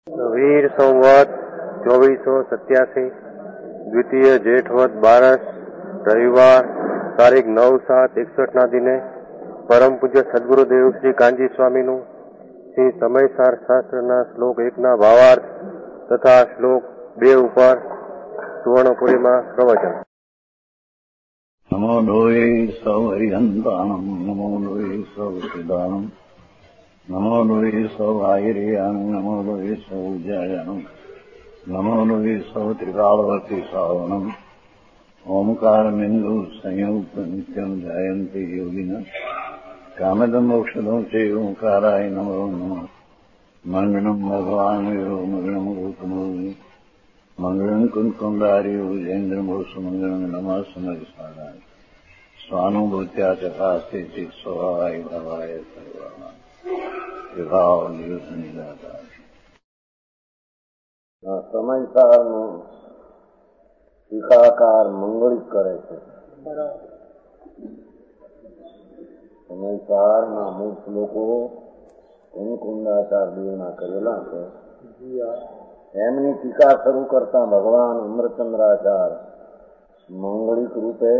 વીર સંવત 2487 દ્વિતીય જેઠવદ 12 રવિવાર તારીખ 9/7/61 દિને પરમ પૂજ્ય સદગુરુદેવ શ્રી કાંજી સ્વામીનું શ્રી સમયસાર શાસ્ત્રના શ્લોક 1ના ભાવાર્થ તથા શ્લોક 2 ઉપર સુવર્ણપુરીમાં પ્રવચન. નમો લોહે સૌ હરિહંતાણમ નમો લોહે સૌ સિદ્ધાણમ નમો લોહે સૌ આયર્યાણમ નમો લોહે સૌ જયાણમ નમો લોહે સૌ ત્રિકાળવતી શ્રાવણમ ઓમકારમિંદુ સંયુક્ત નિત્યમ જાયંતિ યોગિના કામદમ મોક્ષદમ છે ઓંકારાય નમો નમઃ. મંગળમ ભગવાન વીરો મંગળમ ગૌતમોની મંગળમ કુંકુંડાર્યો જૈન્દ્રમો સુમંગળમ નમઃ સમરિસારાય સ્વાનુભૂત્યા ચકાસ્તે ચિત સ્વભાવાય ભાવાય સર્વાના વિભાવ નિયુદ્ધની દાતા. સમયસારનો ટીકાકાર મંગળિત કરે છે. સમયસારના અમુક શ્લોકો કુંકુંડાચાર્યના કરેલા છે. એમની ટીકા શરૂ કરતા ભગવાન અમરચંદ્રાચાર્ય મંગળિક રૂપે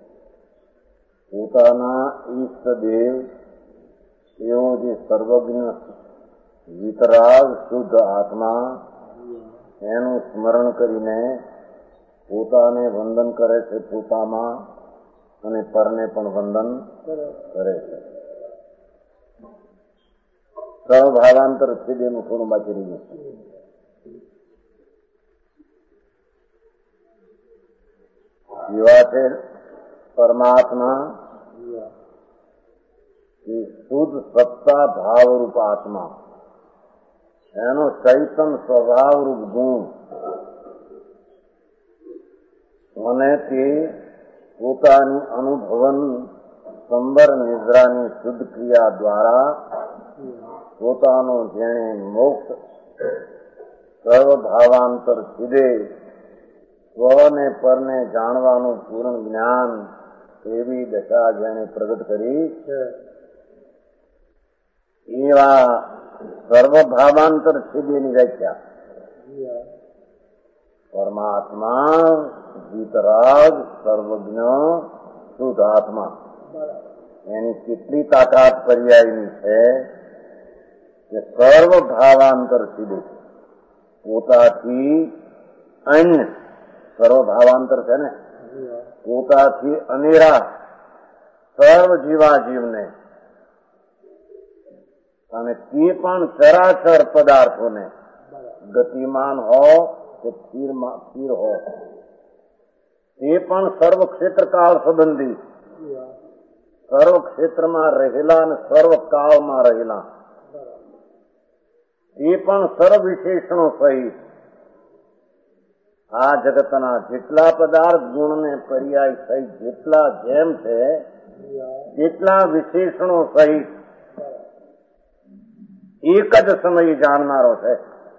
પોતાના ઈષ્ટદેવ એવો જે સર્વજ્ઞ વિતરાગ શુદ્ધ આત્મા એનું સ્મરણ કરીને પોતાને વંદન કરે છે પોતામાં અને પરને પણ વંદન કરે છે. સહભાવાંતર છેદેનું થોડું બાકી રહ્યું છે. એવા છે પરમાત્મા એ શુદ્ધ સત્તા ભાવરૂપ આત્મા, એનો ચૈતન સ્વભાવરૂપ ગુણ અને તે પોતાની અનુભવન સંબર નિદ્રાની શુદ્ધ ક્રિયા દ્વારા પોતાનો જેણે મોક્ષ સર્વભાવાંતર સીધે સ્વને પરને જાણવાનું પૂર્ણ જ્ઞાન એવી દશા જેને પ્રગટ કરી છે એવા સર્વભાવાંતર સીધેની વ્યાખ્યા પરમાત્મા વિતરાગ સર્વજ્ઞ શુદ્ધ આત્મા એની કેટલી તાકાત પર્યાયની છે કે સર્વભાવાંતર સીધે પોતાથી અન્ય સર્વભાવાંતર છે ને, પોતાથી અનેરા સર્વ જીવાજીવને અને તે પણ ચરાચર પદાર્થોને ગતિમાન હો કે સ્થિર હો તે પણ સર્વ ક્ષેત્રકાળ સંબંધી સર્વ ક્ષેત્રમાં રહેલા અને સર્વ કાળમાં રહેલા તે પણ સર્વ વિશેષણો સહિત આ જગતના જેટલા પદાર્થ ગુણને પર્યાય સહિત જેટલા જેમ છે તેટલા વિશેષણો સહિત એક જ સમયે જાણનારો છે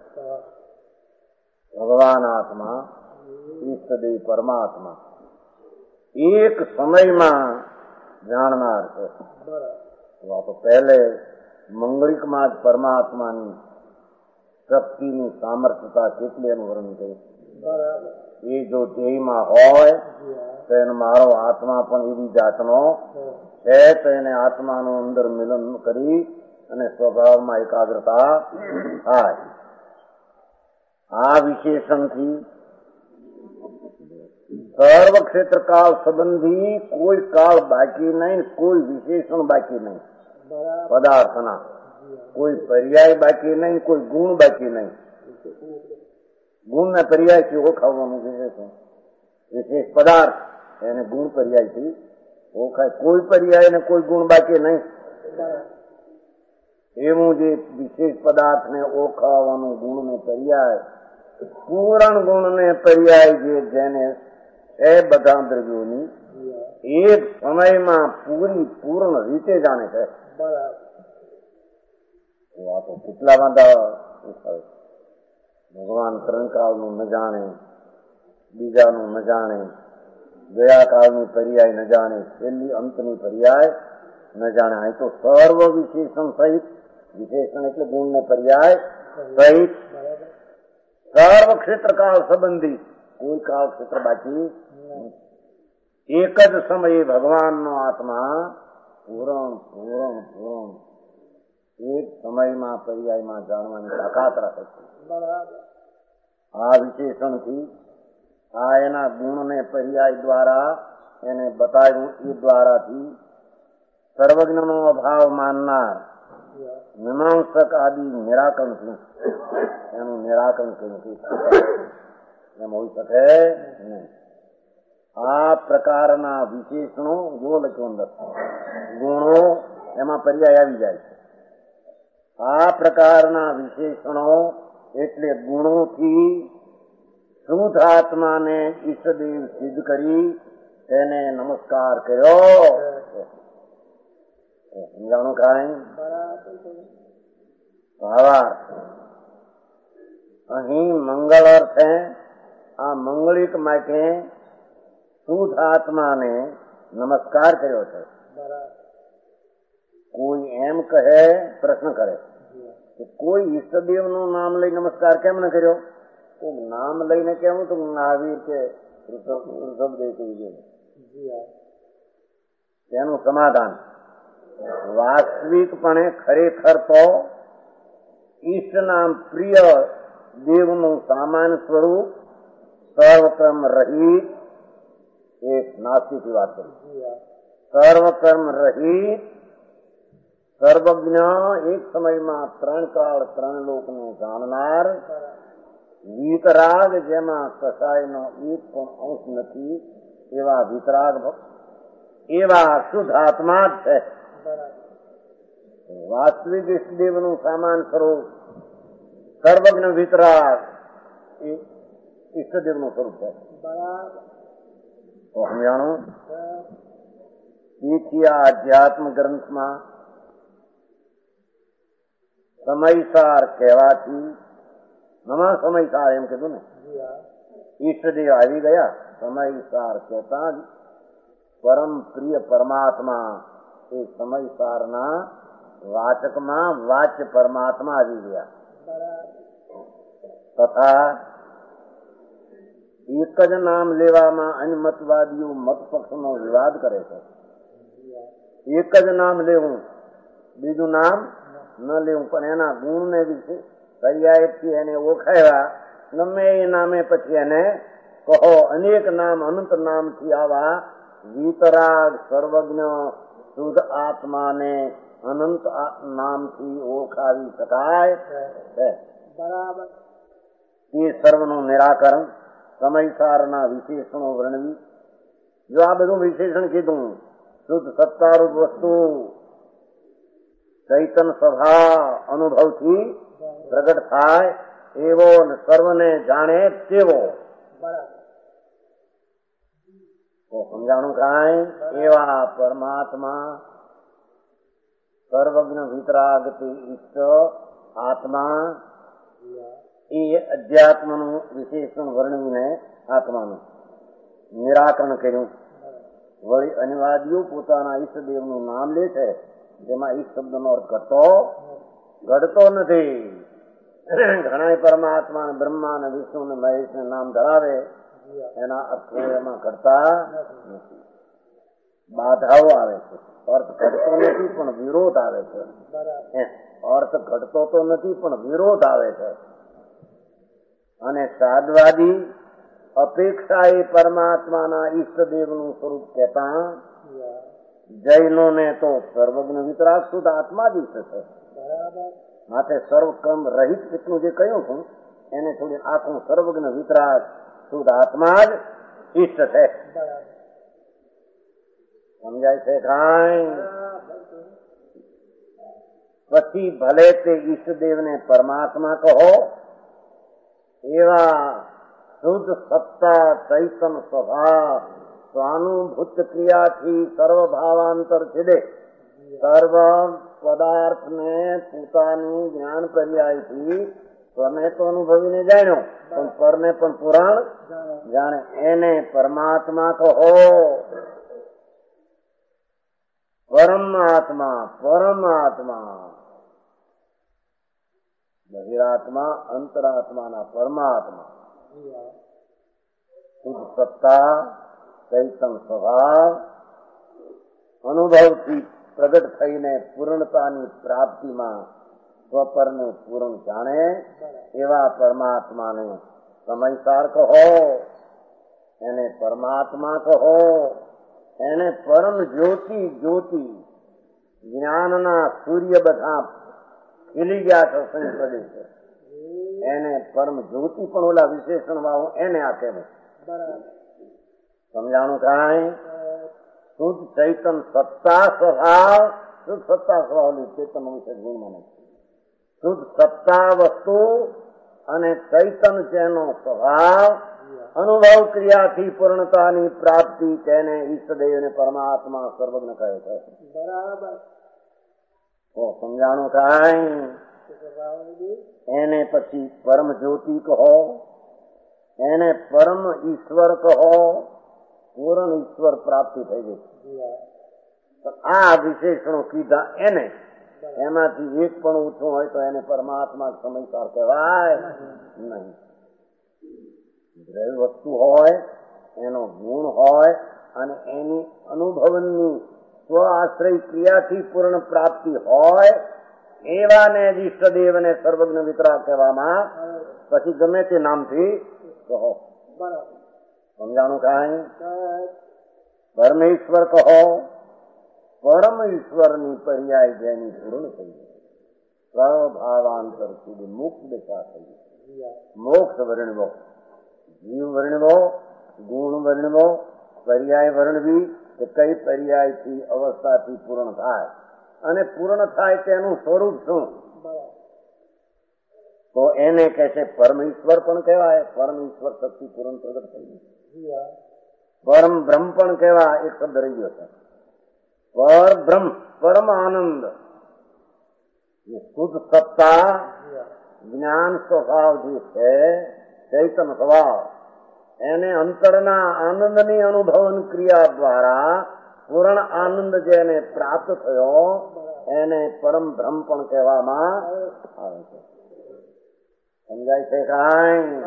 ભગવાન આત્મા ઈષ્ટદેવ પરમાત્મા એક સમયમાં જાણનાર છે. તો પહેલે મંગળિકમાં જ પરમાત્માની શક્તિની સામર્થ્યતા કેટલી એનું વર્ણન કર્યું. એ જો ધ્યેયમાં હોય તો એને મારો આત્મા પણ એવી જાતનો છે તો એને આત્માનું અંદર મિલન કરી અને સ્વભાવમાં એકાગ્રતા થાય. આ વિશેષણથી સર્વ ક્ષેત્ર કાળ સંબંધી કોઈ કાળ બાકી નહીં, કોઈ વિશેષણ બાકી નહીં, પદાર્થના કોઈ પર્યાય બાકી નહીં, કોઈ ગુણ બાકી નહીં. ગુણ ના પર્યાયથી ઓળખાવાનું વિશેષણ વિશેષ પદાર્થ એને ગુણ પર્યાયથી ઓળખાય. કોઈ પર્યાય ને કોઈ ગુણ બાકી નહીં. એવું જે વિશેષ પદાર્થને ઓળખાવાનું ગુણને પર્યાય પૂરણ ગુણને પર્યાય જે જેને એ બધા દ્રવ્યોની એક સમયમાં પૂર્ણ રીતે જાણે છે. આ તો કેટલા બધા ભગવાન ત્રણ કાળનું ન જાણે, બીજાનું ન જાણે, ગયા કાળની પર્યાય ન જાણે, છેલ્લી અંતની પર્યાય ન જાણે. અહીં તો સર્વ વિશેષણ સહિત, વિશેષણ એટલે ગુણ ને પર્યાય સહિત સર્વ ક્ષેત્ર કાળ સંબંધી કોઈ કાળ ક્ષેત્ર બાકી નથી. એક જ સમયે ભગવાનનો આત્મા પૂરણ પૂરણ પૂરણ એક સમયમાં પર્યાયમાં જાણવાની તાકાત રાખે છે. આ વિશેષણથી આ એના ગુણને પર્યાય દ્વારા એને બતાવ્યું. એ દ્વારાથી સર્વજ્ઞનો અભાવ માનનાર મીમાંસક આદિ નિરાકરણ થયું. એનું નિરાકરણ કર્યું એમ હોઈ શકે નહીં. આ પ્રકારના વિશેષણો જો લખ્યું અંદર ગુણો એમાં પર્યાય આવી જાય છે. આ પ્રકારના વિશેષણો એટલે ગુણોથી શુદ્ધ આત્માને ઈષ્ટદેવ સિદ્ધ કરી તેને નમસ્કાર કર્યો. સમજાણું કાંઈ? ભાવાર્થ અહીં મંગળ અર્થે આ મંગળિક માટે શુદ્ધ આત્માને નમસ્કાર કર્યો છે. કોઈ એમ કહે, પ્રશ્ન કરે કે કોઈ ઈષ્ટદેવ નું નામ લઈ નમસ્કાર કેમ ન કર્યો? કોઈ નામ લઈને કેવું તો મહાવીર કે ઋષભદેવ કહી દે. તેનું સમાધાન વાસ્તવિકપણે ખરેખર તો ઈષ્ટ નામ પ્રિય દેવનું સામાન્ય સ્વરૂપ સર્વકર્મ રહિત એક નાસ્તિકની વાત કરી. સર્વકર્મ રહિત સર્વજ્ઞ એક સમયમાં ત્રણ કાળ ત્રણ લોકને જાણનાર વીતરાગ જેમાં કસાયનો એક પણ અંશ નથી એવા વીતરાગ એવા શુદ્ધ આત્મા જ છે. વાસ્તવિક ઈષ્ટદેવનું સામાન સ્વરૂપ સર્વજ્ઞ વીતરાગ એ ઈષ્ટદેવનું સ્વરૂપ છે. તો સમજાણું? તેથી આ અધ્યાત્મ ગ્રંથમાં સમયસાર કહેવાથી સમયસાર એમ કીધું ને, ઈષ્ટદેવ આવી ગયા. સમયસાર કહેતા જ પરમ પ્રિય પરમાત્મા એ સમયસારના વાચકમાં વાચ્ય પરમાત્મા આવી ગયા. તથા એક જ નામ લેવામાં અન્યમતવાદીઓ મત પક્ષનો વિવાદ કરે છે. એક જ નામ લેવું, બીજું નામ ન લેવું, પણ એના ગુણને વિશે પર્યાયથી એને ઓળખાવ્યા. ગમે એ નામે પછી એને કહો. અનેક નામ અનંત નામથી આવા વીતરાગ સર્વજ્ઞ શુદ્ધ આત્માને અનંત નામથી ઓળખાવી શકાય છે. બરાબર. તે સર્વનું નિરાકરણ સમયસારના વિશેષણો વર્ણવી. જો આ બધું વિશેષણ કીધું, શુદ્ધ સત્તારૂપ વસ્તુ ચૈતન સ્વભાવ અનુભવથી પ્રગટ થાય એવો સર્વને જાણે તેવો. તો સમજાણું કાંઈ? એવા પરમાત્મા સર્વજ્ઞ વિતરાગતી ઈષ્ટ આત્મા એ અધ્યાત્મનું વિશેષણ વર્ણવીને આત્માનું નિરાકરણ કર્યું. વળી અનિવાર્યો પોતાના ઈષ્ટદેવનું નામ લે છે, તેમાં ઈષ્ટ શબ્દનો અર્થ ઘટતો નથી. ઘણા પરમાત્મા બ્રહ્મા ને વિષ્ણુ ને મહેશ ને નામ ધરાવે, એના અર્થ એમાં ઘટતા નથી. બાધાઓ આવે છે. અર્થ ઘટતો નથી પણ વિરોધ આવે છે. અર્થ ઘટતો તો નથી પણ વિરોધ આવે છે. અને સાદવાદી અપેક્ષા એ પરમાત્માના ઈષ્ટદેવનું સ્વરૂપ કહેતા જૈનોને તો સર્વજ્ઞ વિતરાગ શુદ્ધ આત્મા જ ઈષ્ટ છે. માટે સર્વકર્મ રહિત એટલું જે કહ્યું છું એને થોડી આખું સર્વજ્ઞ વિતરાગ શુદ્ધ આત્મા જ ઈષ્ટ છે. સમજાય છે કાંઈ? પછી ભલે તે ઈષ્ટદેવને પરમાત્મા કહો, એવા શુદ્ધ સત્તા ચૈતન સ્વભાવ સ્વાનુભૂત ક્રિયાથી સર્વ ભાવાંતર છેદે સર્વ પદાર્થને પોતાની જ્ઞાન પર્યાયથી સ્વને તો અનુભવીને જાણ્યો, પણ પરને પણ પુરાણ જાણે એને પરમાત્મા કહો. પરમાત્મા પરમાત્મા બહિરાત્મા અંતરાત્માના પરમાત્મા, શુદ્ધ સત્તા, ચૈતન સ્વભાવ, અનુભવથી પ્રગટ થઈને પૂર્ણતાની પ્રાપ્તિમાં સ્વપરને પૂર્ણ જાણે એવા પરમાત્માને સમયસાર કહો, એને પરમાત્મા કહો, એને પરમ જ્યોતિ જ્યોતિ, જ્ઞાનના સૂર્ય બધા ખીલી ગયા છે સંપ્રદેશ, એને પરમ જ્યોતિ પણ ઓલા વિશેષણ વાળો એને આપે. સમજાણું કાંઈ? શુદ્ધ ચૈતન સત્તા સ્વભાવ, શુદ્ધ સત્તા સ્વભાવ ચેતન વિશે ગુણ મને, શુદ્ધ સત્તા વસ્તુ અને ચૈતન જેનો સ્વભાવ, અનુભવ ક્રિયાથી પૂર્ણતાની પ્રાપ્તિ, તેને ઈષ્ટદેવ અને પરમાત્મા સર્વજ્ઞ કહે છે. બરાબર. તો સમજાણું કાંઈ? એને પછી પરમ જ્યોતિ કહો, એને પરમ ઈશ્વર કહો, પૂર્ણ ઈશ્વર પ્રાપ્તિ થઈ ગઈ. આ વિશેષણો કીધા એને, એમાંથી એક પણ ઊંચું હોય તો એને પરમાત્મા સમયસાર કહેવાય નહીં. દ્રવ્ય વસ્તુ હોય, એનો ગુણ હોય અને એની અનુભવની સ્વ આશ્રય ક્રિયાથી પૂર્ણ પ્રાપ્તિ હોય, એવાને ઈષ્ટદેવ અને સર્વજ્ઞ વિતરાગ કહેવામાં, પછી ગમે તે નામથી કહો. સમજાણું કાંઈ? પરમેશ્વર કહો, પરમ ઈશ્વરની પર્યાય જેની પૂર્ણ થઈ ગઈ, સ્વભાવાંતર સુધી મુક્ત દશા થઈ ગઈ. મોક્ષ વર્ણવો, જીવ વર્ણવો, ગુણ વર્ણવો, પર્યાય વર્ણવી કે કઈ પર્યાયથી અવસ્થાથી પૂર્ણ થાય, અને પૂર્ણ થાય તેનું સ્વરૂપ શું, તો એને કહે છે પરમેશ્વર પણ કહેવાય. પરમેશ્વર શક્તિ પૂર્ણ પ્રગટ થઈ ગઈ. પરમ બ્રહ્મ પણ કહેવાય. એક શબ્દ રહી ગયો છે, પર બ્રહ્મ, પરમ આનંદ, શુદ્ધ સત્તા, જ્ઞાન સ્વભાવ જે છે, ચૈતન સ્વભાવ, એને અંતરના આનંદની અનુભવન ક્રિયા દ્વારા પૂર્ણ આનંદ જેને પ્રાપ્ત થયો, એને પરમ બ્રહ્મ પણ કહેવામાં આવે છે. સમજાય છે કાંઈ?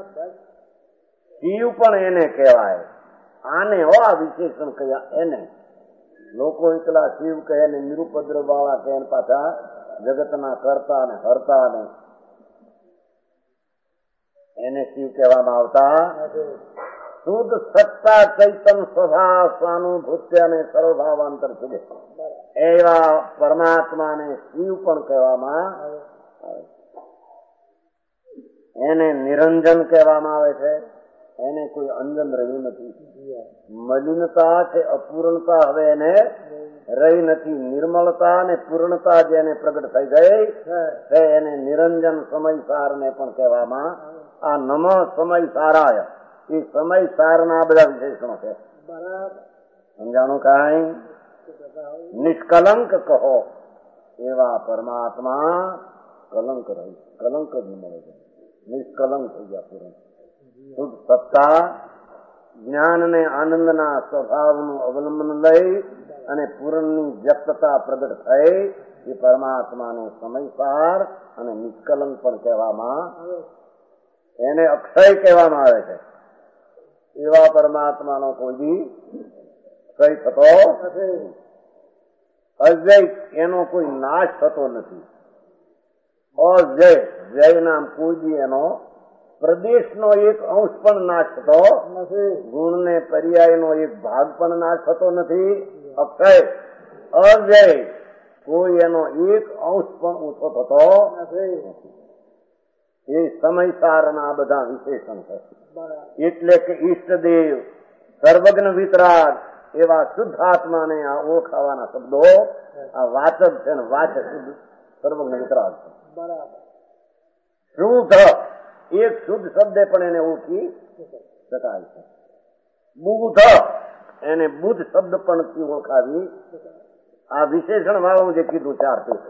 શિવ પણ એને કહેવાય. આને આ વિશેષણ કયા એને. લોકો એકલા શિવ કહે ને નિરુપદ્ર વાળા કહે, પાછા જગતના કરતા ને હરતા ને એને શિવ કહેવામાં આવતા. શુદ્ધ સત્તા, ચૈતન સ્વભાવ, સ્વાનુભૂત્ય અને સર્વભાવાંતર સુધી એવા પરમાત્માને શિવ પણ કહેવામાં આવે. એને નિરંજન કહેવામાં આવે છે. એને કોઈ અંજન રહ્યું નથી. મલિનતા કે અપૂર્ણતા હવે એને રહી નથી. નિર્મળતા અને પૂર્ણતા જેને પ્રગટ થઈ ગઈ છે, એને નિરંજન સમયસાર ને પણ કહેવામાં. આ નમ સમયસારાય, એ સમયસારના બધા વિશેષણો છે. સમજાણું કાંઈ? નિષ્કલંક કહો, એવા પરમાત્મા કલંક રહી, કલંક જ મળે છે. નિષ્કલંક થઈ ગયા પૂર્ણ. શુદ્ધ સત્તા, જ્ઞાન ને આનંદના સ્વભાવનું અવલંબન લઈ અને પૂર્ણની વ્યક્તતા પ્રગટ થઈ, એ પરમાત્માને સમયસાર અને નિષ્કલંક પણ કહેવામાં, એને અક્ષય કહેવામાં આવે છે. એવા પરમાત્માનો કોઈ દી ક્ષય થતો નથી. અજય, એનો કોઈ નાશ થતો નથી. અજય, જય નામ કોઈ દી એનો પ્રદેશનો એક અંશ પણ નાશ થતો નથી. ગુણ ને પર્યાયનો એક ભાગ પણ નાશ થતો નથી. અક્ષય, અજય, કોઈ એનો એક અંશ પણ ઓછો થતો નથી. એ સમયસારના બધા વિશેષણ છે. એટલે કે ઈષ્ટદેવ, સર્વજ્ઞ વિતરાગ એવા શુદ્ધાત્માને આ ઓળખાવાના શબ્દો આ વાચક છે ને વાચક શુદ્ધ સર્વજ્ઞ વિતરાગ છે. શુદ્ધ, એક શુદ્ધ શબ્દ પણ એને ઓળખી શકાય છે. બુદ્ધ, એને બુદ્ધ શબ્દ પણ ઓળખાવી. આ વિશેષણ વાળું જે કીધું ચારથી.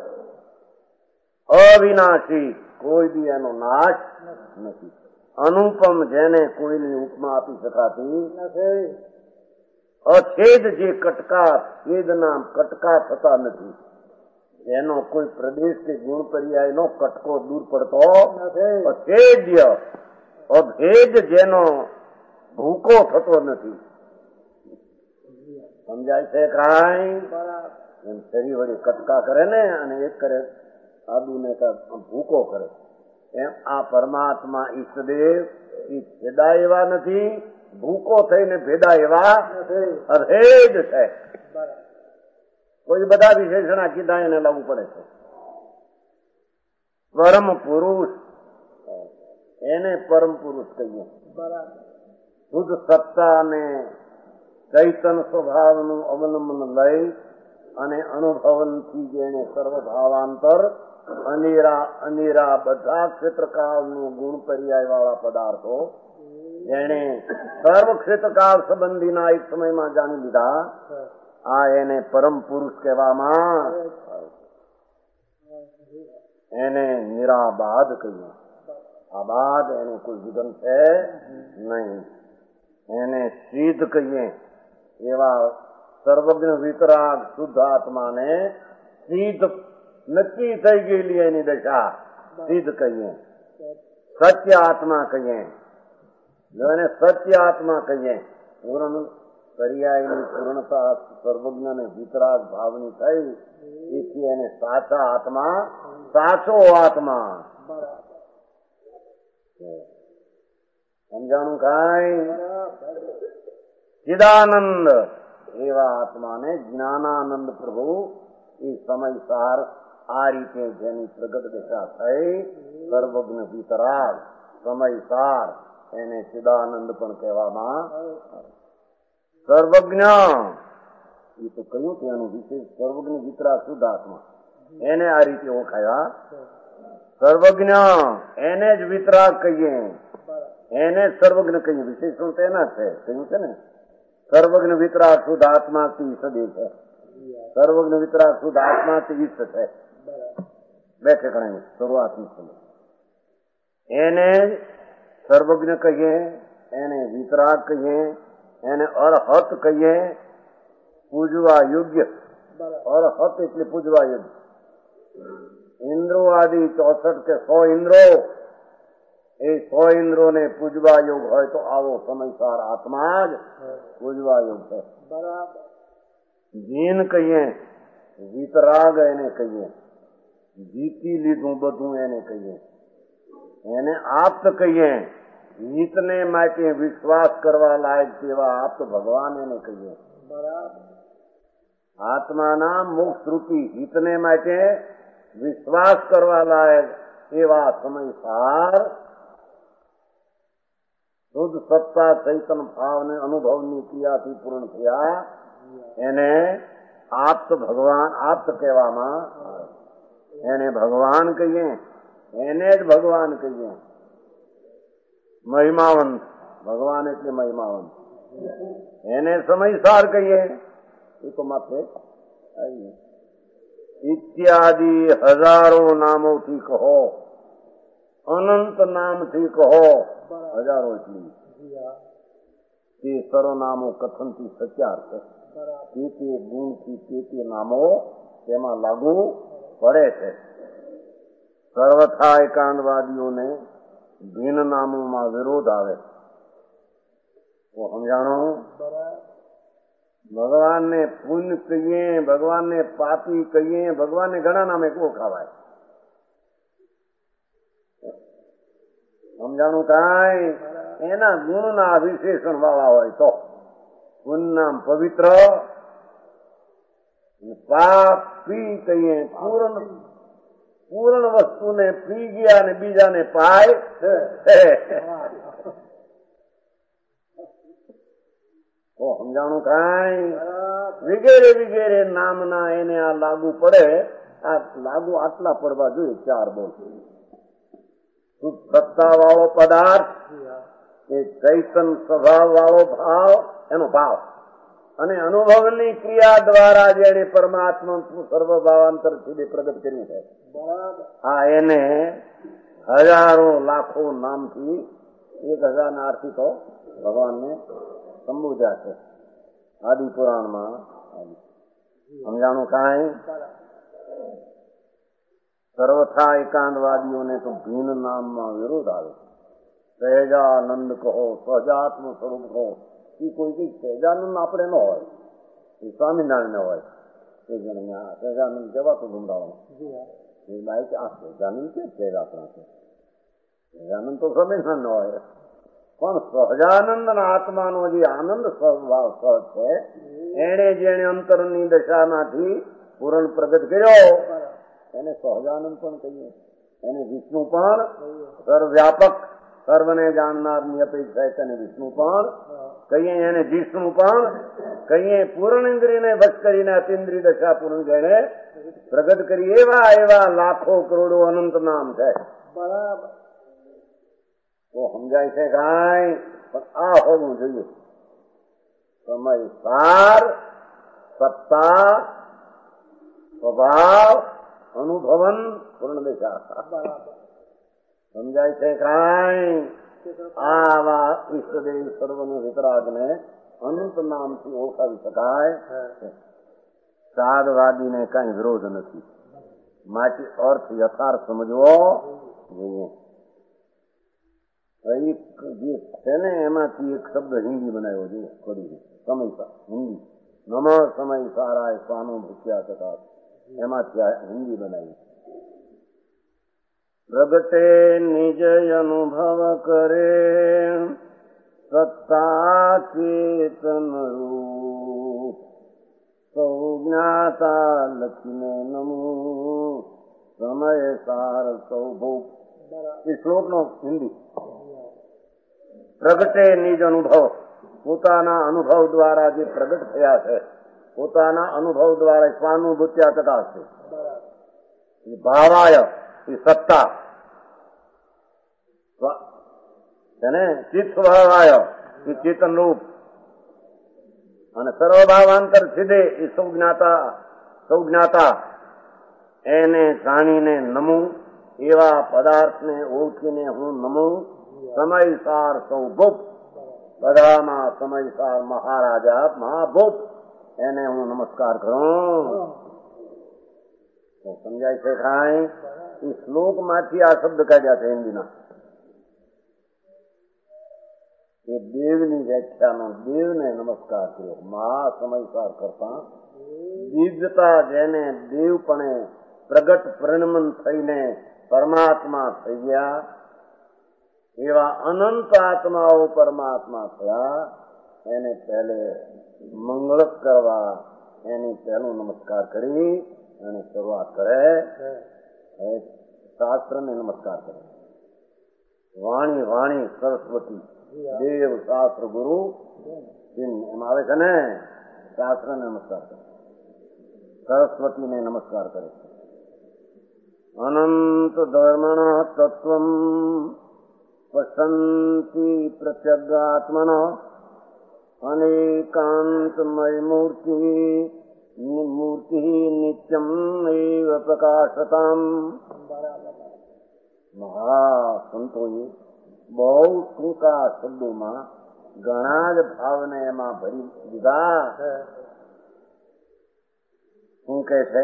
અવિનાશી, કોઈ બી એનો નાશ નથી. અનુપમ, જેને કોઈની ઉપમા આપી શકાતી નથી. અછેદ, જે કટકા, છેદના કટકા થતા નથી. જેનો કોઈ પ્રદેશ કે ગુણ પર્યાયનો કટકો દૂર પડતો અભેદ્ય અભેદ જેનો ભૂકો થતો નથી. સમજાય છે કાંઈ? એમ શરીર વળી કટકા કરે ને અને એક કરે આદુને ભૂકો કરે, એમ આ પરમાત્મા ઈષ્ટદેવ એ ભેદા એવા નથી, ભૂકો થઈને ભેદા એવા અભેદ છે. કોઈ બધા વિશેષણ કીધા એને લાવવું પડે છે. પરમ પુરુષ એને પરમ પુરુષ કહીએ. શુદ્ધ સત્તા અને ચૈતન સ્વભાવનું અવલંબન લઈ અને અનુભવનથી જેને સર્વભાવાંતર અનેરા બધા ક્ષેત્રકાળનું ગુણ પર્યાય વાળા પદાર્થો જેને સર્વ ક્ષેત્રકાળ સંબંધીના એક સમયમાં જાણી લીધા, આ એને પરમ પુરુષ કહેવામાં, એને નિરાબાદ કહીએ. આબાદ એને કોઈ વિઘન છે નહીં. એને સિદ્ધ કહીએ. એવા સર્વજ્ઞ વિતરાગ શુદ્ધ આત્માને સિદ્ધ નક્કી થઈ ગયેલી એની દશા સિદ્ધ કહીએ. સત્ય આત્મા કહીએ. એને સત્ય આત્મા કહીએ. પૂર્ણ પર્યાયની પૂર્ણતા સર્વજ્ઞ ને વિતરાગ ભાવની થઈ, એથી એને સાચા આત્મા, સાચો આત્મા. સમજાણું કાંઈ? ચિદાનંદ એવા આત્માને જ્ઞાનાનંદ પ્રભુ એ સમયસાર આ રીતે જેની પ્રગટ દશા થઈ, સર્વજ્ઞ વિતરાગ સમયસાર એને ચિદાનંદ પણ કહેવામાં. સર્વજ્ઞ એ તો કહ્યું કે એનું વિશેષ સર્વજ્ઞ વિતરાગ શુદ્ધ આત્મા, એને આ રીતે ઓળખાયા. સર્વજ્ઞ એને જ વિતરાગ કહીએ, એને જ સર્વજ્ઞ કહીએ. વિશેષણ તો એના છે, કહ્યું છે ને સર્વજ્ઞ વિતરાગ શુદ્ધ આત્મા સદે છે. સર્વજ્ઞ વિતરાગ શુદ્ધ આત્મા ઈષ્ટ છે. બે ઠેકાણે શરૂઆતની સમય એને સર્વજ્ઞ કહીએ, એને વિતરાગ કહીએ, એને અરહત કહીએ, પૂજવા યોગ્ય. અરહત એટલે પૂજવા યોગ્ય. ઇન્દ્રો આદિ 64 કે 100 ઇન્દ્રો, એ 100 ઇન્દ્રોને પૂજવા યોગ હોય તો આવો સમયસાર આત્મા જ પૂજવા યોગ છે. જીન કહીએ, વિતરાગ એને કહીએ, જીતી લીધું બધું એને કહીએ. એને આપ્ત કહીએ, હિતને માટે વિશ્વાસ કરવા લાયક તેવા આપ્ત ભગવાન એને કહીએ. આત્માના મોક્ષ રૂપી હિતને માટે વિશ્વાસ કરવા લાયક એવા સમયસાર શુદ્ધ સત્તા ચૈતન ભાવને અનુભવની ક્રિયાથી પૂર્ણ થયા, એને આપ્ત ભગવાન આપ્ત કહેવામાં. એને ભગવાન કહીએ, એને જ ભગવાન કહીએ. મહિમાવંત ભગવાન એટલે મહિમાવંત. એને સમયસાર કહીએ, એ તો માથે ઇત્યાદિ હજારો નામોથી કહો, અનંત નામથી કહો, હજારો એટલી તે સર્વનામો કથનથી સચાર છે. તે ગુણથી તે નામો તેમાં લાગુ પડે છે. સર્વથા એકાંતવાદીઓને ભિન્ન નામોમાં વિરોધ આવે. તો સમજાણો? ભગવાનને પુણ્ય કહીએ, ભગવાનને પાપી કહીએ, ભગવાનને ઘણા નામે ઓળખાવાય. સમજાણું કાંઈ? એના ગુણના વિશેષણ વાળા હોય તો પુણ્ય નામ પવિત્ર, પાપ પી કહીએ, પૂર્ણ વસ્તુને પી ગયા અને બીજાને પાય. સમજાણું કાંઈ? વગેરે વગેરે નામના એને આ લાગુ પડે. આ લાગુ આટલા પડવા જોઈએ. 4 બોલ. સત્તા વાળો પદાર્થ, એ ચૈતન સ્વભાવ વાળો ભાવ, એનો ભાવ, અને અનુભવની ક્રિયા દ્વારા જેને પરમાત્મા સર્વભાવાંતર સુધી પ્રગટ કર્યું છે, આ એને હજારો લાખો નામથી 1000 ના આરથી તો ભગવાનને સંબોધ્યા છે આદિ પુરાણમાં. સમજાણું કાંઈ? સર્વથા એકાંતવાદીઓને તો ભીન નામમાં વિરોધ આવે. સહેજાનંદ કહો, સહજાત્મ સ્વરૂપ કહો, એ કોઈ કઈ સહેજાનંદ આપણે ન હોય, એ સ્વામિનારાયણ હોય. એ જણ સહેજાનંદ જવાતું ગુમરાવાનું એ બાઈક આ સહેજાનંદ કે સહેજ આપણા છે. સહેજાનંદ તો સ્વામિનારાયણ હોય, પણ સહજાનંદ આત્માનો જે આનંદ સ્વભાવ સહજ છે એને જેને અંતરની દશામાંથી પૂરણ પ્રગટ કર્યો એને સહજાનંદ પણ કહીએ, એને વિષ્ણુ પણ સર્વવ્યાપક સર્વને જાણનારની અપેક્ષા તેને વિષ્ણુ પણ કહીએ, એને વિષ્ણુ પણ કહીએ. પૂર્ણ ઇન્દ્રિયને વશ કરીને અતિન્દ્રિય દશા પૂર્ણ જેને પ્રગટ કરી એવા એવા લાખો કરોડો અનંત નામ છે. બરાબર તો સમજાય છે કાંઈ? પણ આ હોવું જોઈએ સમય સાર સત્તા સ્વભાવ અનુભવન પૂર્ણ દશા. સમજાય છે કાંઈ? આવા ઈષ્ટદેવ સર્વનો વિતરાગને અનંત નામથી ઓળખાવી શકાય. સાદવાદીને કઈ વિરોધ નથી, માટે અર્થ યથાર્થ સમજવો જોઈએ. એક જે છે ને એમાંથી એક શબ્દ હિન્દી બનાવ્યો જોઈએ, કરી સમય હિન્દી નમ સમય સારાય સ્વાનુભૂત્યા તથા એમાંથી હિન્દી બનાવી. પ્રગટે નિજ અનુભવ કરે સત્તા ચેતન રૂપ સૌ જ્ઞાતા લખીને નમું સમય સાર સૌ ભૂપ. એ શ્લોક નો હિન્દી. પ્રગટે નિજ અનુભવ, પોતાના અનુભવ દ્વારા જે પ્રગટ થયા છે, પોતાના અનુભવ દ્વારા સ્વાનુભૂત્યા તથા છે. ભાવાય એ સત્તા છે, ચિત્ત સ્વભાવાય એ ચેતન રૂપ, અને સર્વભાવાંતર સિદ્ધે એ સૌજ્ઞાતા એને જાણીને નમું એવા પદાર્થને ઓળખીને હું નમું સમયસાર સૌ ભૂપ, બધામાં સમયસાર મહારાજા મહાભૂપ એને હું નમસ્કાર કરું. સમજાય છે કાંઈ? એ શ્લોક માંથી આ શબ્દ કાઢ્યા છે હિન્દીના. એ દેવની વ્યાખ્યાનો દેવને નમસ્કાર કર્યો. મહા સમયસાર કરતા દિવ્યતા જેને દેવપણે પ્રગટ પરિણમન થઈને પરમાત્મા થઈ ગયા એવા અનંત આત્માઓ પરમાત્મા થયા, એને પહેલે મંગળ કરવા એની પહેલું નમસ્કાર કરી અને શરૂઆત કરે. શાસ્ત્રને નમસ્કાર કરે. વાણી વાણી સરસ્વતી દેવ શાસ્ત્ર ગુરુ એમ આવે છે ને. શાસ્ત્રને નમસ્કાર કરે, સરસ્વતીને નમસ્કાર કરે. અનંત ધર્મણ તત્વમ પસંતિ પ્રત્યગાત્મન અનેકાંતમય મૂર્તિ નિત્યમ એવ પ્રકાશતામ. મહાસંતોએ બહુ ટૂંકા શબ્દોમાં ઘણા જ ભાવને એમાં ભરી દીધા. શું કે છે?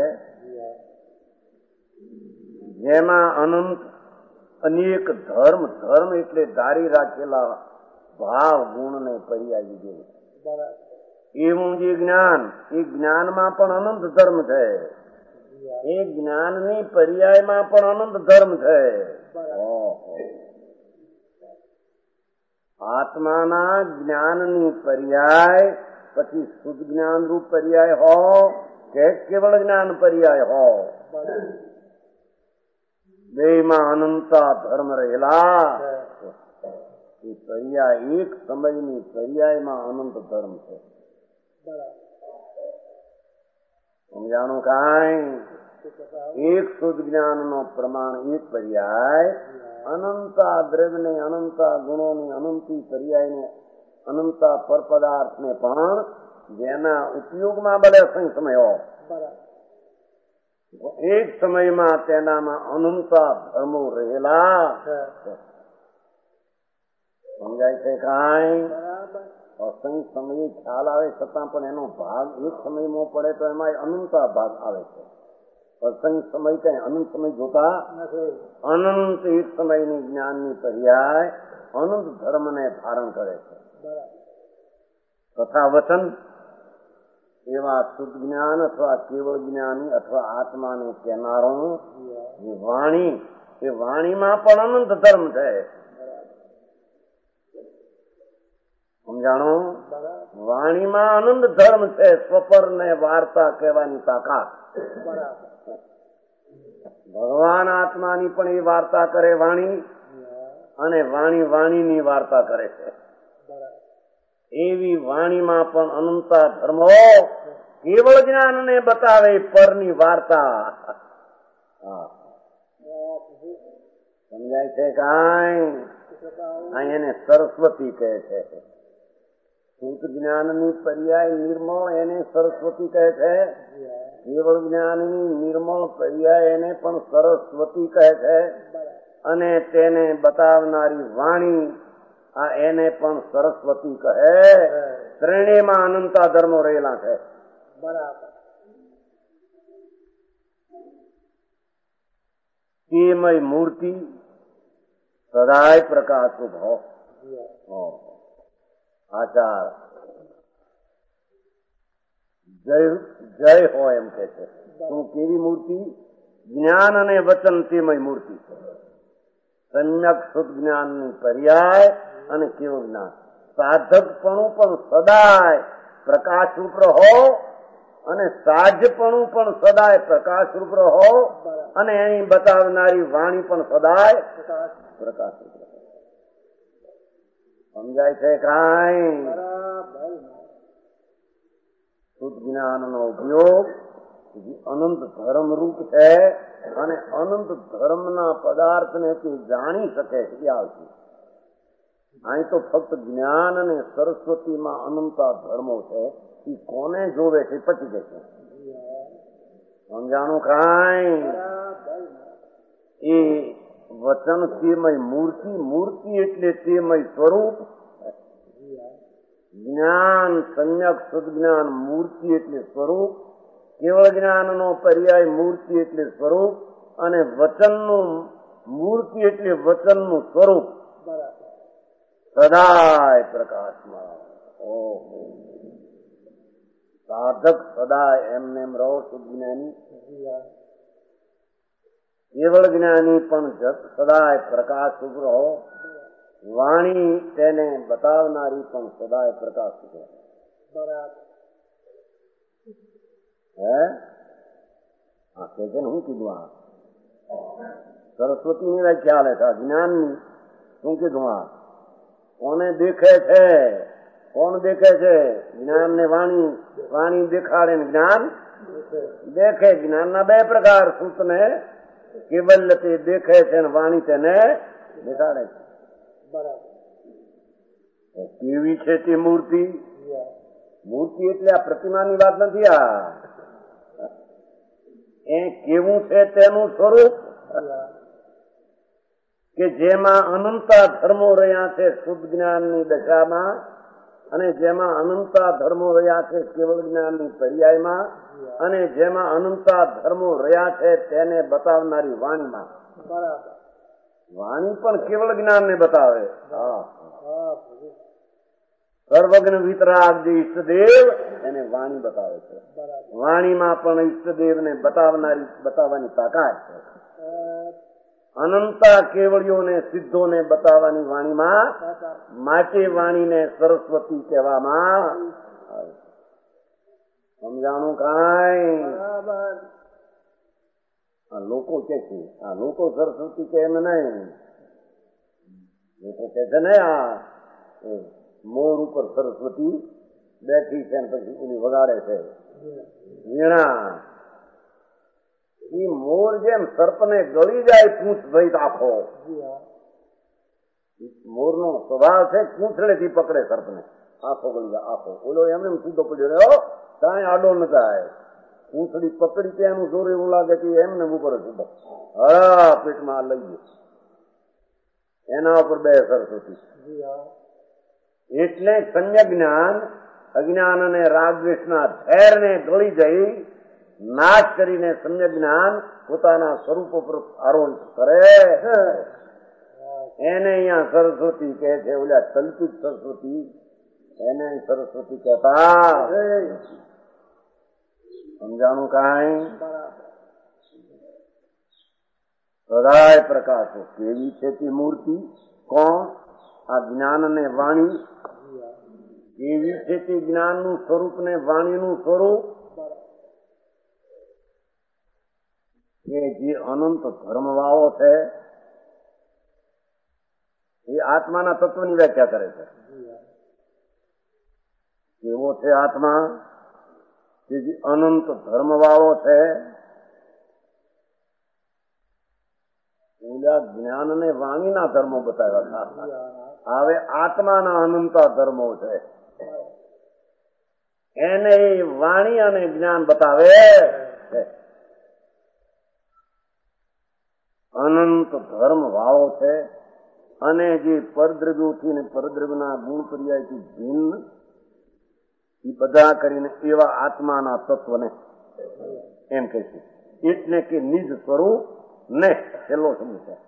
જેમાં અનંત અનેક ધર્મ, ધર્મ એટલે ધારી રાખેલા ભાવ ગુણને પર્યાય દે એવું જે જ્ઞાન, એ જ્ઞાનમાં પણ અનંત ધર્મ છે. એ જ્ઞાનની પર્યાયમાં પણ અનંત ધર્મ છે. આત્માના જ્ઞાનની પર્યાય પછી શુદ્ધ જ્ઞાન રૂપ પર્યાય હો કે કેવળ જ્ઞાન પર્યાય હો, બેમાં અનંતા ધર્મ રહેલા. એ પર્યાય એક સમયની પર્યાયમાં અનંત ધર્મ છે. સમજાણું કાંઈ? એક શુદ્ધ જ્ઞાન નો પ્રમાણ એક પર્યાય, અનંતા દ્રવ્યને અનંતા ગુણોની અનંતી પર્યાયને અનંતા પર પદાર્થને પણ જેના ઉપયોગમાં બળે સમયો એક સમયમાં તેનામાં અનંતા ધર્મો રહેલા. સમજાય છે કાંઈ? અસંખ્ય સમયે ખ્યાલ આવે છતાં પણ એનો ભાગ એક સમયમાં પડે તો એમાં અનંતા ભાગ આવે છે. પ્રસંગ સમય કઈ અનંત સમય જોતા નથી. અનંત એક સમયની જ્ઞાનની પર્યાય અનંત ધર્મને ધારણ કરે છે. તથા વચન એવા શુદ્ધ જ્ઞાન અથવા કેવળ જ્ઞાની અથવા આત્માને કહેનારો એ વાણી, એ વાણીમાં પણ અનંત ધર્મ છે. સમજાણો? વાણીમાં અનંત ધર્મ છે. સ્વપર ને વાર્તા કહેવાની તાકાત. ભગવાન આત્માની પણ એ વાર્તા કરે વાણી, અને વાણી વાણીની વાર્તા કરે છે. એવી વાણીમાં પણ અનંતા ધર્મો કેવળ જ્ઞાનને બતાવે પરની વાર્તા. સમજાય છે કાંઈ? એને સરસ્વતી કહે છે. શુદ્ધ જ્ઞાનની પર્યાય નિર્મળ એને સરસ્વતી કહે છે. કેવળ જ્ઞાનની નિર્મળ પર્યાય એને પણ સરસ્વતી કહે છે. અને તેને બતાવનારી વાણી આ એને પણ સરસ્વતી કહે. ત્રણેયમાં અનંતા ધર્મો રહેલા છે. બરાબર. તેમય મૂર્તિ સદાય પ્રકાશ ઉભો. આચાર જય જય હોય એમ કે છે. શું કેવી મૂર્તિ? જ્ઞાન અને વચન તેમય મૂર્તિ. સમ્યક શુદ્ધ જ્ઞાનની પર્યાય અને કેવું જ્ઞાન. સાધકપણું પણ સદાય પ્રકાશરૂપ રહો, અને સાજપણું પણ સદાય પ્રકાશરૂપ રહો, અને એની બતાવનારી વાણી પણ સદાય પ્રકાશરૂપ રહો. સમજાય છે કાંઈ? શુદ્ધ જ્ઞાનનો ઉપયોગ અનંત ધર્મરૂપ છે, અને અનંત ધર્મના પદાર્થને તે જાણી શકે છે. આવશે અહીં તો ફક્ત જ્ઞાન અને સરસ્વતીમાં અનંતા ધર્મો છે. એ કોને જોવે છે પછી કે છે. સમજાણું કાંઈ? એ વચન તેમય મૂર્તિ. મૂર્તિ એટલે તેમય સ્વરૂપ. જ્ઞાન સમ્યક શુદ્ધ જ્ઞાન મૂર્તિ એટલે સ્વરૂપ. કેવળ જ્ઞાનનો પર્યાય મૂર્તિ એટલે સ્વરૂપ, અને વચનનું મૂર્તિ એટલે વચનનું સ્વરૂપ. સદાય પ્રકાશમાં. ઓહો! સાધક સદાય એમને એમ રહો શુદ્ધ જ્ઞાની. કેવળ જ્ઞાની પણ સદાય પ્રકાશ રહો. વાણી તેને બતાવનારી પણ સદાય પ્રકાશ રહો. બરાબર. હે આ કે છે ને, હું કીધું આ સરસ્વતીની વ્યાખ્યા લે છે. જ્ઞાનની શું કીધું? આ કોને દેખે છે? કોણ દેખે છે? જ્ઞાન ને વાણી. વાણી દેખાડે ને જ્ઞાન દેખે. જ્ઞાનના બે પ્રકાર, સૂત ને કેવલ્ય તે દેખે છે, ને વાણી તેને દેખાડે છે. બરાબર. કેવી છે તે મૂર્તિ? મૂર્તિ એટલે આ પ્રતિમાની વાત નથી. આ એ કેવું છે તેનું સ્વરૂપ, કે જેમાં અનંતા ધર્મો રહ્યા છે શુદ્ધ જ્ઞાનની દશામાં, અને જેમાં અનંતા ધર્મો રહ્યા છે કેવળ જ્ઞાનની પર્યાયમાં, અને જેમાં અનંતા ધર્મો રહ્યા છે તેને બતાવનારી વાણીમાં. વાણી પણ કેવળ જ્ઞાનને બતાવે. સર્વજ્ઞ વિતરાગ જે ઈષ્ટદેવ એને વાણી બતાવે છે. વાણીમાં પણ ઈષ્ટદેવને બતાવવાની તાકાત છે. અનંતા કેવળીઓને સિદ્ધોને બતાવવાની વાણીમાં, માટે વાણીને સરસ્વતી કહેવામાં આવે. સમજાણું કાંઈ? આ લોકો કે છે, આ લોકો સરસ્વતી કે એમ નહીં. લોકો કે છે ને આ મોર ઉપર સરસ્વતી બેઠી છે ને પછી એની વગાડે છે વીણા. એ મોર જેમ સર્પને ગળી જાય પૂંછ ભઈ આખો. મોરનો સ્વભાવ છે પૂંછડેથી પકડે સર્પને, આખો ગળી જાય આખો. ઓલો એમને સીધો પડ્યો રહ્યો, કાંઈ આડો ન થાય. પૂંછડી પકડી એનું જોર એવું લાગે કે એમને ઉપર સીધો હા પેટમાં લઈએ. એના ઉપર બે સરસ્વતી. એટલે સમ્યક જ્ઞાન અજ્ઞાન અને રાગદ્વેષના ઝેરને ગળી જઈ નાશ કરીને સમ્યક જ્ઞાન પોતાના સ્વરૂપો પર આરોહણ કરે એને અહીંયા સરસ્વતી કહે છે. ઓલા કલ્પિત સરસ્વતી એને સરસ્વતી કહેતા. સમજાણું કાંઈ? સદાય પ્રકાશો. કેવી છે તે મૂર્તિ? કોણ? આ જ્ઞાન ને વાણી. કેવી છે તે જ્ઞાનનું સ્વરૂપ ને વાણીનું સ્વરૂપ? કે જે અનંત ધર્મવાળો છે એ આત્માના તત્વની વ્યાખ્યા કરે છે. કેવો છે આત્મા? કે જે અનંત ધર્મવાળો છે. ઓલા જ્ઞાન ને વાણીના ધર્મો બતાવ્યા હતા. હવે આત્માના અનંત ધર્મો છે એને વાણી અને જ્ઞાન બતાવે છે. અનંત ધર્મ વાળો છે અને જે પરદ્રવ્યોથી ને પરદ્રવ્યના ગુણ પર્યાયથી ભિન્ન એ બધા કરીને એવા આત્માના તત્વને એમ કહે છે. એટલે કે નિજ સ્વરૂપ ને છેલ્લો શબ્દ છે.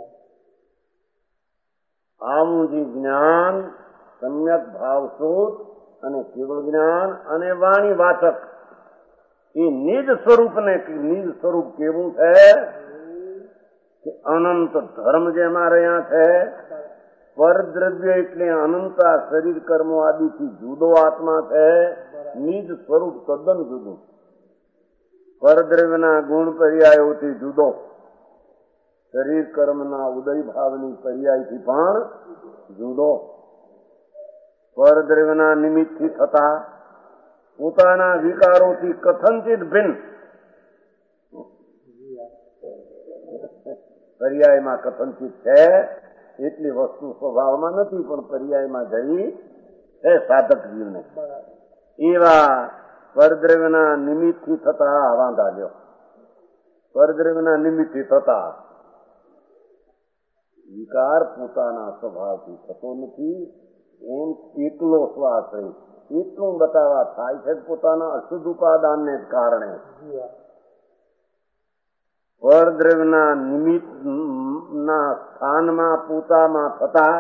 આવું જે જ્ઞાન સમ્યક ભાવસૂત અને કેવળ જ્ઞાન અને વાણી વાચક એ નિજ સ્વરૂપ ને નિજ સ્વરૂપ કેવું છે કે અનંત ધર્મ જેમાં રહ્યા છે. પરદ્રવ્ય એટલે અનંતા શરીર કર્મો આદિથી જુદો આત્મા છે. નિજ સ્વરૂપ તદ્દન જુદું. પરદ્રવ્યના ગુણ પર્યાયોથી જુદો. શરીર કર્મના ઉદય ભાવની પર્યાયથી પણ જુદો. પરદ્રવ્યના નિમિત્તથી થતા પોતાના વિકારોથી કથનચિત ભિન્ન. પર્યાયમાં કથનચિત છે એટલી વસ્તુ સ્વભાવમાં નથી પણ પર્યાયમાં જઈ છે સાધક જીવને. એવા પરદ્રવ્યના નિમિત્તથી થતા વાંધા લ્યો. પરદ્રવ્યના નિમિત્તથી થતા વિકાર પોતાના સ્વભાવથી થતો નથી. એમ એકલો શ્વાસ રહી એટલું બતાવવા થાય છે પોતાના અશુદ્ધ ઉપાદાનને કારણે. પરદ્રવ્યના નિમિત્તના સ્થાનમાં પોતામાં થતા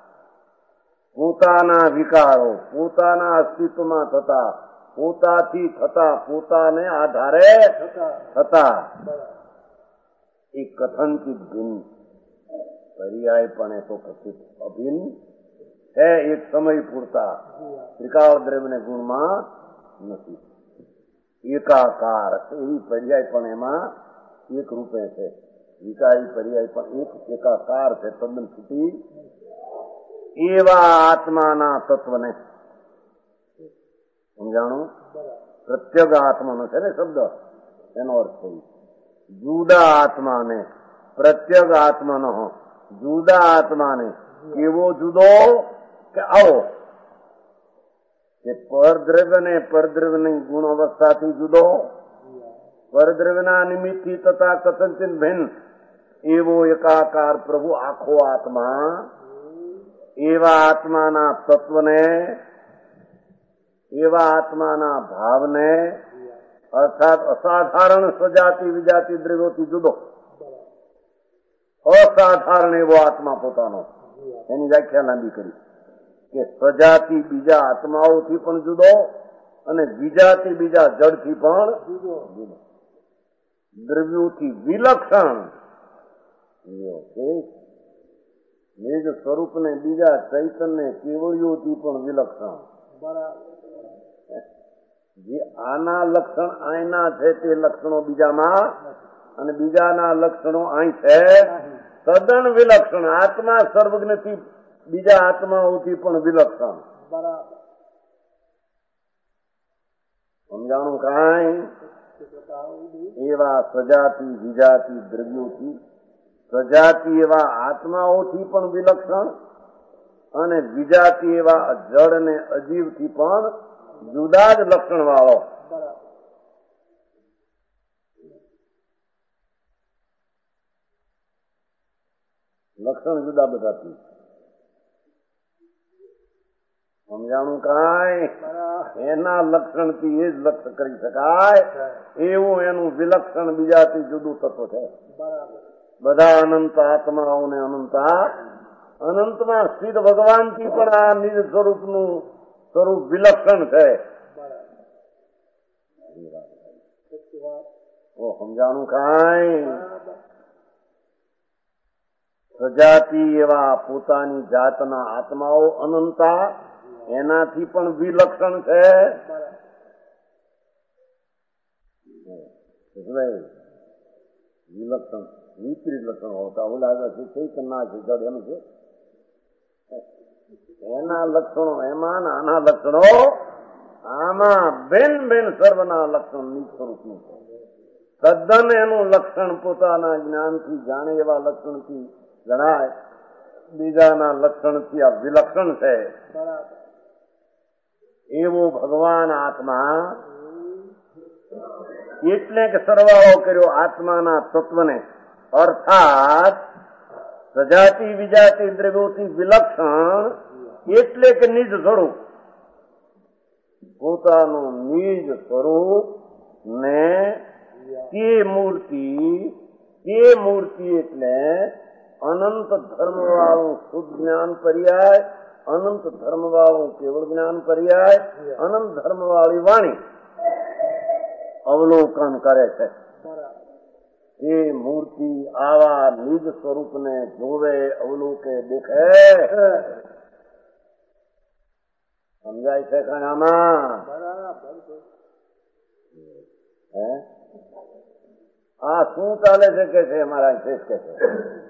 પોતાના વિકારો પોતાના અસ્તિત્વમાં થતા પોતાથી થતા પોતાને આધારે થતા એ કથનચિત ભિન્ન. પર્યાયપણે તો કથિત અભિન્ન છે. એક સમય પૂરતા ત્રિકાળ દ્રવ્યને ગુણમાં નથી. એકાકાર એવી પર્યાયપણ એમાં એક રૂપે છે. વિકારી પર્યાય પણ એક એકાકાર છે. તદ્દન છૂટી એવા આત્માના તત્વને સમજાણું? પ્રત્યગ આત્માનો છે ને શબ્દ. એનો અર્થ છે જુદા આત્માને પ્રત્યગ આત્માનો જુદા આત્માને કેવો જુદો કે આવો કે પરદ્રવ્ય ને પરદ્રવ્યની ગુણ અવસ્થાથી જુદો. પરદ્રવ્યના નિમિત્તથી તથા કથનચિત ભિન્ન એવો એકાકાર પ્રભુ આખો આત્મા. એવા આત્માના તત્વને એવા આત્માના ભાવને અર્થાત અસાધારણ સ્વજાતિ વિજાતિ દ્રવ્યોથી જુદો. અસાધારણ એવો આત્મા પોતાનો. એની વ્યાખ્યા લાંબી કરી કે સ્વજાતિ બીજા આત્માઓથી પણ જુદો અને વિજાતિ બીજા જડથી પણ જુદો. દ્રવ્યોથી વિલક્ષણ નિજ સ્વરૂપને બીજા ચૈતન્ય કેવળીઓથી પણ વિલક્ષણ. જે આના લક્ષણ આયના છે તે લક્ષણો બીજામાં અને બીજાના લક્ષણો અહીં છે તદ્દન વિલક્ષણ. આત્મા સર્વજ્ઞથી બીજા આત્માઓથી પણ વિલક્ષણ. સમજાણું કાંઈ? એવા સજાતિ વિજાતિ દ્રવ્યોથી સજાતિ એવા આત્માઓથી પણ વિલક્ષણ અને વિજાતિ એવા જળ ને અજીવથી પણ જુદા જ લક્ષણ વાળો. લક્ષણ જુદા બધાથી. સમજાણું કાંઈ? એના લક્ષણથી એ જ લક્ષ કરી શકાય એવું એનું વિલક્ષણ બીજાથી જુદું તત્વ છે. બધા અનંત આત્માઓને અનંતમાં સ્થિત ભગવાનથી પણ આ નિજ સ્વરૂપનું સ્વરૂપ વિલક્ષણ છે. સમજાણું કાંઈ? સજાતિ એવા પોતાની જાતના આત્માઓ અનંતા એનાથી પણ વિલક્ષણ છે. વિલક્ષણ વિપરીત લક્ષણ હોતા ઓલા ચૈતન્ય છે જડ એમ છે. એના લક્ષણો એમાં આના લક્ષણો આમાં બેન બેન સર્વના લક્ષણ નિજ સ્વરૂપનું છે. તદ્દન એનું લક્ષણ પોતાના જ્ઞાનથી જાણે એવા લક્ષણથી જણાય, બીજાના લક્ષણથી આ વિલક્ષણ છે. એવો ભગવાન આત્મા એટલે કે સરવાળો કર્યો આત્માના તત્વને, અર્થાત સજાતિ વિજાતિ દ્રવ્યોથી વિલક્ષણ એટલે કે નિજ સ્વરૂપ, પોતાનું નિજ સ્વરૂપ ને તે મૂર્તિ એટલે અનંત ધર્મ વાળું શુદ્ધ જ્ઞાન પર્યાય, અનંત ધર્મ વાળું કેવળ જ્ઞાન પર્યાય, અનંત ધર્મ વાળી વાણી અવલોકન કરે છે. એ મૂર્તિ આવા નિજ સ્વરૂપને જોવે, અવલોકે, દેખે. સમજાય છે આમાં? આ શું ચાલે છે કે છે અમારા શેષ કે છે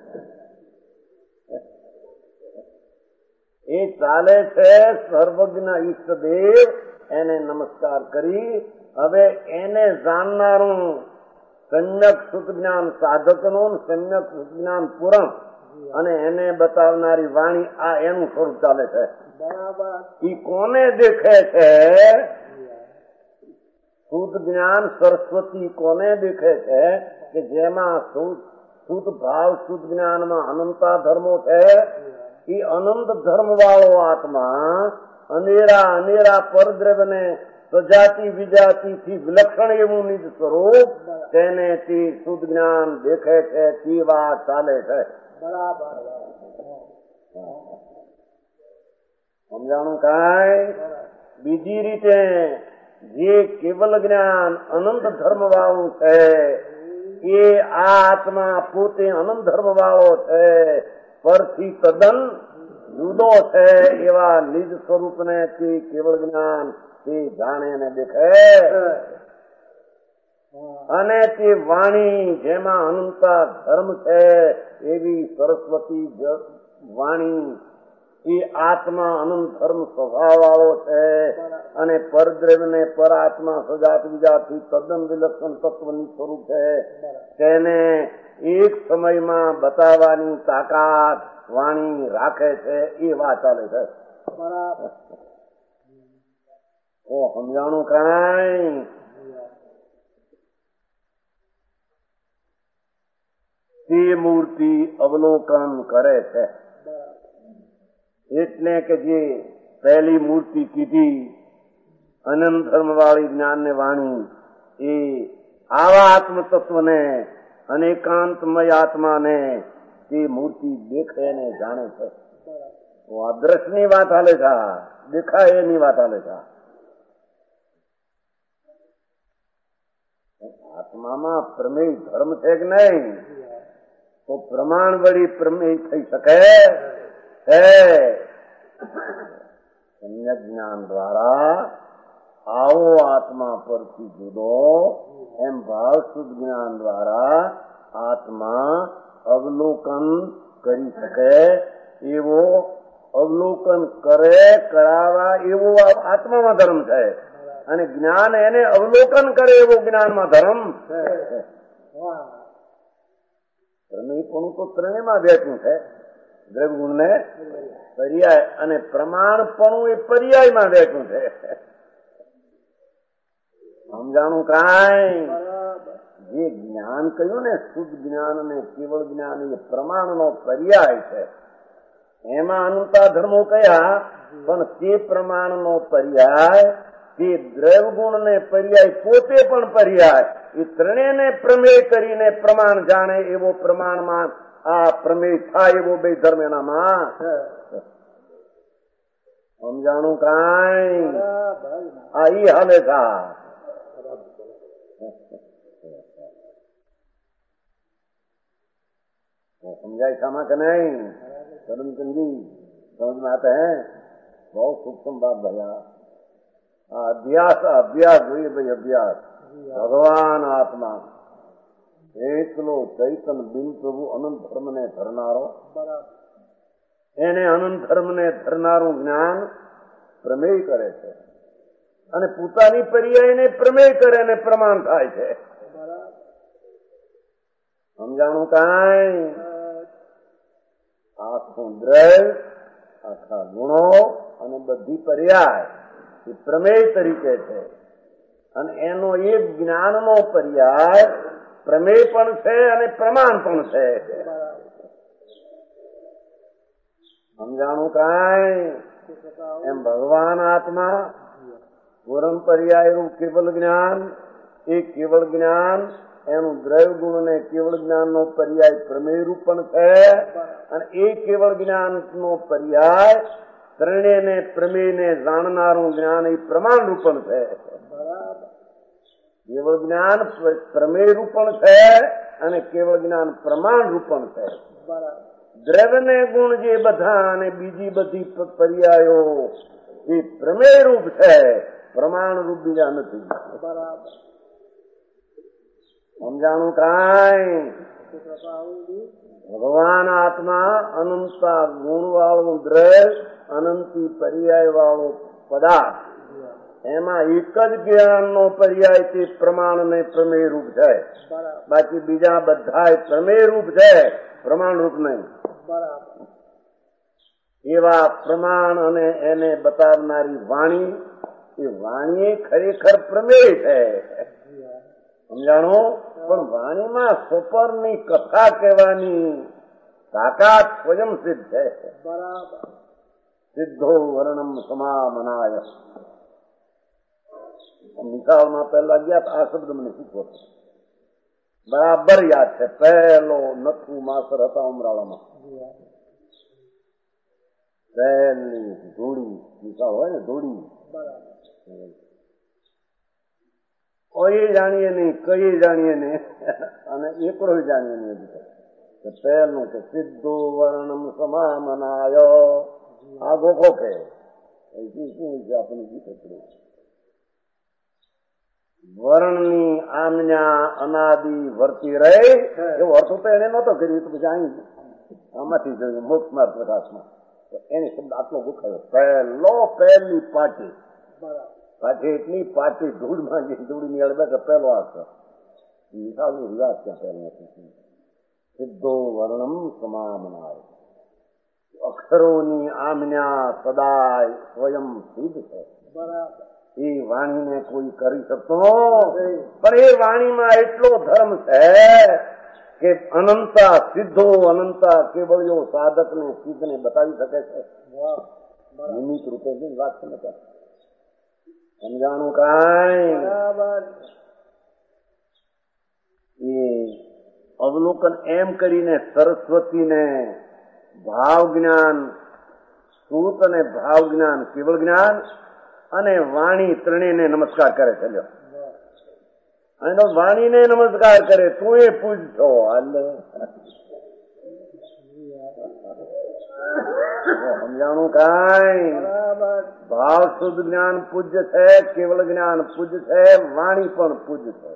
એ ચાલે છે. સર્વજ્ઞ ઈષ્ટદેવ એને નમસ્કાર કરી હવે એને જાણનારું સમ્યક સુત જ્ઞાન સાધકનું સમ્યક સુત જ્ઞાન પુરાણ અને એને બતાવનારી વાણી આ એનું સ્વરૂપ ચાલે છે. ઈ કોને દેખે છે? શુદ્ધ જ્ઞાન સરસ્વતી કોને દેખે છે? કે જેમાં શુદ્ધ ભાવ શુદ્ધ જ્ઞાનમાં અનંતા ધર્મો છે. એ અનંત ધર્મ વાળો આત્મા અનેરા પરદ્રવ્યને સજાતિ વિજાતિથી વિલક્ષણ એવું નિજ સ્વરૂપ તેને તે શુદ્ધ જ્ઞાન દેખે છે. તે વાત ચાલે છે. સમજાણું કાંઈ? બીજી રીતે જે કેવલ જ્ઞાન અનંત ધર્મ વાળું છે એ આ આત્મા પોતે અનંત ધર્મ વાળો છે, પરથી તદ્દન જુદો છે. એવા નિજ સ્વરૂપને તે કેવળ જ્ઞાન તે જાણે ને દેખે. અને તે વાણી જેમાં અનંતા ધર્મ છે એવી સરસ્વતી વાણી એ આત્મા અનંત ધર્મ સ્વભાવ વાળો છે અને પરદ્રવ્યને પર આત્મા સજાત વિજાતથી તદ્દન વિલક્ષણ તત્વનું સ્વરૂપ છે. તેને એક સમયમાં બતાવવાની તાકાત વાણી રાખે છે. એ વાત ચાલે છે. સમજાણું કાંઈ? તે મૂર્તિ અવલોકન કરે છે. એટલે કે જે પહેલી મૂર્તિ કીધી અનંત ધર્મ વાળી જ્ઞાન ને વાણી એ આવા આત્મ તત્વને અનેકાંતમય આત્માને તે મૂર્તિ દેખે ને જાણે છે. આ દ્રષ્ટની વાત હાલે છે, દેખાય એની વાત હાલે છે. આત્મામાં પ્રમેય ધર્મ છે કે નહીં? તો પ્રમાણ વળી પ્રમેય થઈ શકે છે. સમ્યક જ્ઞાન દ્વારા આવો આત્મા પરથી જુદો એમ ભાવ શુદ્ધ જ્ઞાન દ્વારા આત્મા અવલોકન કરી શકે એવો અવલોકન કરાવવા એવો આત્મામાં ધર્મ છે અને જ્ઞાન એને અવલોકન કરે એવો જ્ઞાનમાં ધર્મ છે. પ્રમેયપણું તો ત્રણેયમાં બેઠું છે. દ્રવ્યગુણ ને પર્યાય અને પ્રમાણપણું એ પર્યાયમાં બેઠું છે. સમજાણું કાંઈ? જે જ્ઞાન કહ્યું ને શુદ્ધ જ્ઞાન અને કેવળ જ્ઞાન એ પ્રમાણનો પર્યાય છે. એમાં અનંતા ધર્મો કયા? પણ તે પ્રમાણનો પર્યાય, તે દ્રવ્ય ગુણ ને પર્યાય, પોતે પણ પર્યાય, એ ત્રણેયને પ્રમેય કરીને પ્રમાણ જાણે એવો પ્રમાણમાં આ પ્રમેય થાય એવો બે ધર્મ એનામાં સમજાણું કાંઈ? આ ઈ હાલે થા समझाई खामा का नहीं? करमचंद जी समझ में आता है? बहुत सूक्ष्म बात भैया। अभ्यास अभ्यास જોઈએ ભાઈ, અભ્યાસ। ભગવાન આત્મા એકલો ચૈતન બિન પ્રભુ અનંત ધર્મ ને ધરનારો, એને અનંત ધર્મ ને ધરનારું જ્ઞાન પ્રમેય કરે છે અને પોતાની પર્યાયને પ્રમેય કરે અને પ્રમાણ થાય છે। સમજાણું કાંઈ? આખું દ્રવ્ય, આખા ગુણો અને બધી પર્યાય એ પ્રમેય તરીકે છે અને એનો એક જ્ઞાનનો પર્યાય પ્રમેય પણ છે અને પ્રમાણ પણ છે। સમજાણું કાંઈ? એમ ભગવાન આત્મા પૂર્ણ પર્યાય રૂપ કેવલ જ્ઞાન, એ કેવળ જ્ઞાન એનું દ્રવ્ય ગુણ ને કેવળ જ્ઞાન નો પર્યાય પ્રમેય રૂપ પણ છે અને એ કેવળ જ્ઞાન નો પર્યાય ત્રણેયને પ્રમેય ને જાણનારું જ્ઞાન એ પ્રમાણ રૂપ પણ છે। કેવળ જ્ઞાન પ્રમેય રૂપ પણ છે અને કેવળ જ્ઞાન પ્રમાણ રૂપ પણ છે। દ્રવ્ય ને ગુણ જે બધા અને બીજી બધી પર્યાયો એ પ્રમેય રૂપ છે, પ્રમાણ રૂપ બીજા નથી। સમજાણું કાંઈ? ભગવાન આત્મા અનંતા ગુણ વાળું દ્રવ્ય, અનંતી પર્યાય વાળો પદાર્થ, એમાં એક જ જ્ઞાનનો પર્યાય તે પ્રમાણ ને પ્રમેય રૂપ છે, બાકી બીજા બધા પ્રમેય રૂપ છે, પ્રમાણ રૂપ નહીં। એવા પ્રમાણ અને એને બતાવનારી વાણી, એ વાણી ખરેખર પ્રમેય છે। સમજાણું? પણ વાણીમાં સ્વપરની કથા કહેવાની તાકાત સ્વયં સિદ્ધ છે। સિદ્ધો વર્ણમ સમામનાય। નિકાલમાં પહેલા ગયા આ શબ્દ મને શીખવો છે, બરાબર યાદ છે। પહેલો નથુ માસર હતા ઉમરાળામાં, પહેલી ધૂળી નિકાલ હોય ને, ધૂળી કોઈ જાણીએ નહીં, કઈ જાણીએ નહીં અને એકડો જાણીએ નહીં। પહેલું કે સિદ્ધો વર્ણમ સમામનાય, આ ગોખો કે શું છે આપણને ગીત? વર્ણની આમના અનાદિ વર્તી રહે, એવો અર્થ તો એને નહોતો કર્યું, તો પછી અહીં આમાંથી જોયું મોક્ષમાં પ્રકાશમાં એની શબ્દ આટલો ગોખાયો। પહેલો, પહેલી પાટી, પાછી એટલી પાછી ધૂળમાં જે ધૂળી ની અડધા કે પહેલો અર્થ નિકાલની વિવાદ ત્યાં પહેલો નથી। સિદ્ધો વર્ણમ સમામનાય, અક્ષરોની આમના સદાય સ્વયં સિદ્ધ છે। એ વાણીને કોઈ કરી શકતો, પણ એ વાણીમાં એટલો ધર્મ છે કે અનંતા સિદ્ધો, અનંતા કેવળીઓ સાધક ને સિદ્ધ ને બતાવી શકે છે। નિમિત્ત રૂપે વાત છે ને, સમજાણું કાંઈ? એ અવલોકન એમ કરીને સરસ્વતીને ભાવ જ્ઞાન, સૂત અને ભાવ જ્ઞાન કેવળ જ્ઞાન અને વાણી ત્રણેયને નમસ્કાર કરે છે। અને વાણીને નમસ્કાર કરે, તું એ પૂજતો હાલે। સમજાણું કાંઈ? ભાવ શુદ્ધ જ્ઞાન પૂજ્ય છે, કેવળ જ્ઞાન પૂજ્ય છે, વાણી પણ પૂજ્ય છે।